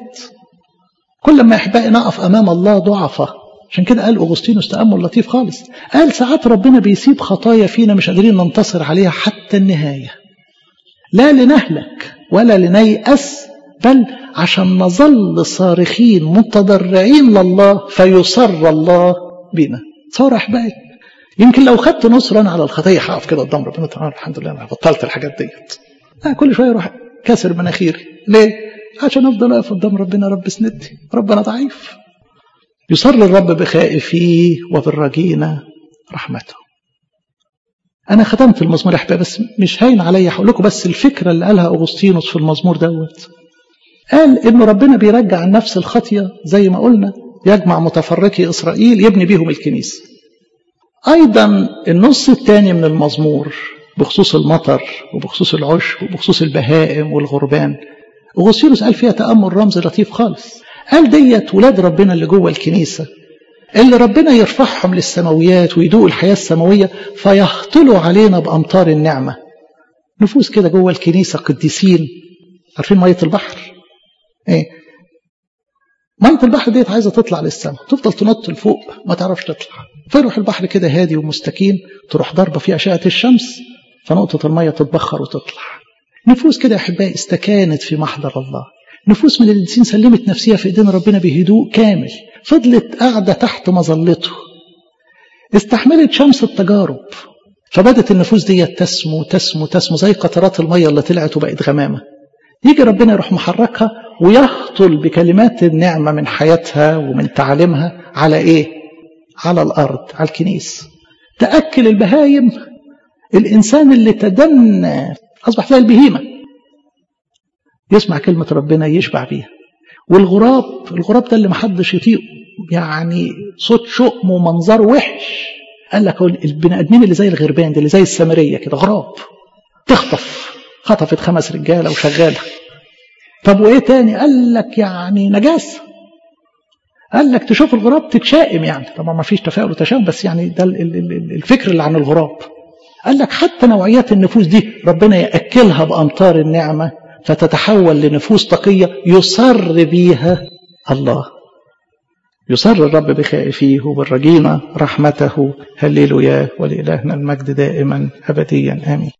كل ما يحبقي نقف أمام الله ضعفة. عشان كده قال أغسطينوس تأمل لطيف خالص، قال ساعات ربنا بيسيب خطايا فينا مش قادرين ننتصر عليها حتى النهاية، لا لنهلك ولا لنيأس، بل عشان نظل صارخين متضرعين لله فيصر الله بنا. تصور أحبائي، يمكن لو خدت نصرا على الخطية هقف كده قدام ربنا تعالى الحمد لله أنا بطلت الحاجات ديت، كل شوية أروح كسر مناخيري. ليه؟ عشان أفضل أقف قدام ربنا، رب اسندي، ربنا ضعيف. يصر الرب بخائفيه وبالراجين رحمته. أنا ختمت المزمور يا أحبابي، بس مش هين عليا هقول لكم بس الفكرة اللي قالها أغسطينوس في المزمور دوت. قال إنه ربنا بيرجع النفس الخطية زي ما قلنا، يجمع متفرقي إسرائيل يبني بيهم الكنيسة. أيضا النص الثاني من المزمور بخصوص المطر وبخصوص العشب وبخصوص البهائم والغربان، أغسطينوس قال فيها تأمل رمز لطيف خالص. قال ديت ولاد ربنا اللي جوه الكنيسة، اللي ربنا يرفعهم للسماويات ويدوقوا الحياة السماوية فيهطلوا علينا بأمطار النعمة. نفوس كده جوه الكنيسة قديسين. عارفين مية البحر؟ ايه؟ مية البحر ديت عايزة تطلع للسماء، تفضل تنط لفوق ما تعرفش تطلع، فيروح البحر كده هادي ومستكين، تروح ضربة في أشعة الشمس فنقطة المية تتبخر وتطلع. نفوس كده يا أحبائي استكانت في محضر الله، نفوس من الإنسان سلمت نفسها في إيدين ربنا بهدوء كامل، فضلت قاعدة تحت مظلته، استحملت شمس التجارب، فبدت النفوس دي تسمو تسمو تسمو زي قطرات المية اللي طلعت وبقت غمامة. يجي ربنا يروح محركها ويهطل بكلمات النعمة من حياتها ومن تعاليمها على إيه؟ على الأرض، على الكنيس. تأكل البهايم، الإنسان اللي تدنى أصبح زي البهيمة، يسمع كلمة ربنا يشبع بيها. والغراب ده اللي محدش يطيقه، يعني صوت شؤم ومنظر وحش. قال لك البني ادمين اللي زي الغربان دي اللي زي السامريه كده غراب، خطفت 5 رجاله وشغاله. طب وايه تاني؟ قال لك يعني نجاسه. قال لك تشوف الغراب تتشائم، يعني طبعا ما فيش تفاؤل وتشاؤم، بس يعني ده الفكر اللي عن الغراب. قال لك حتى نوعيات النفوس دي ربنا يأكلها بأمطار النعمة فتتحول لنفوس تقية يصر بيها الله. يصر الرب بخائفيه وبالراجين رحمته. هللويا، ولإلهنا المجد دائما أبديا آمين.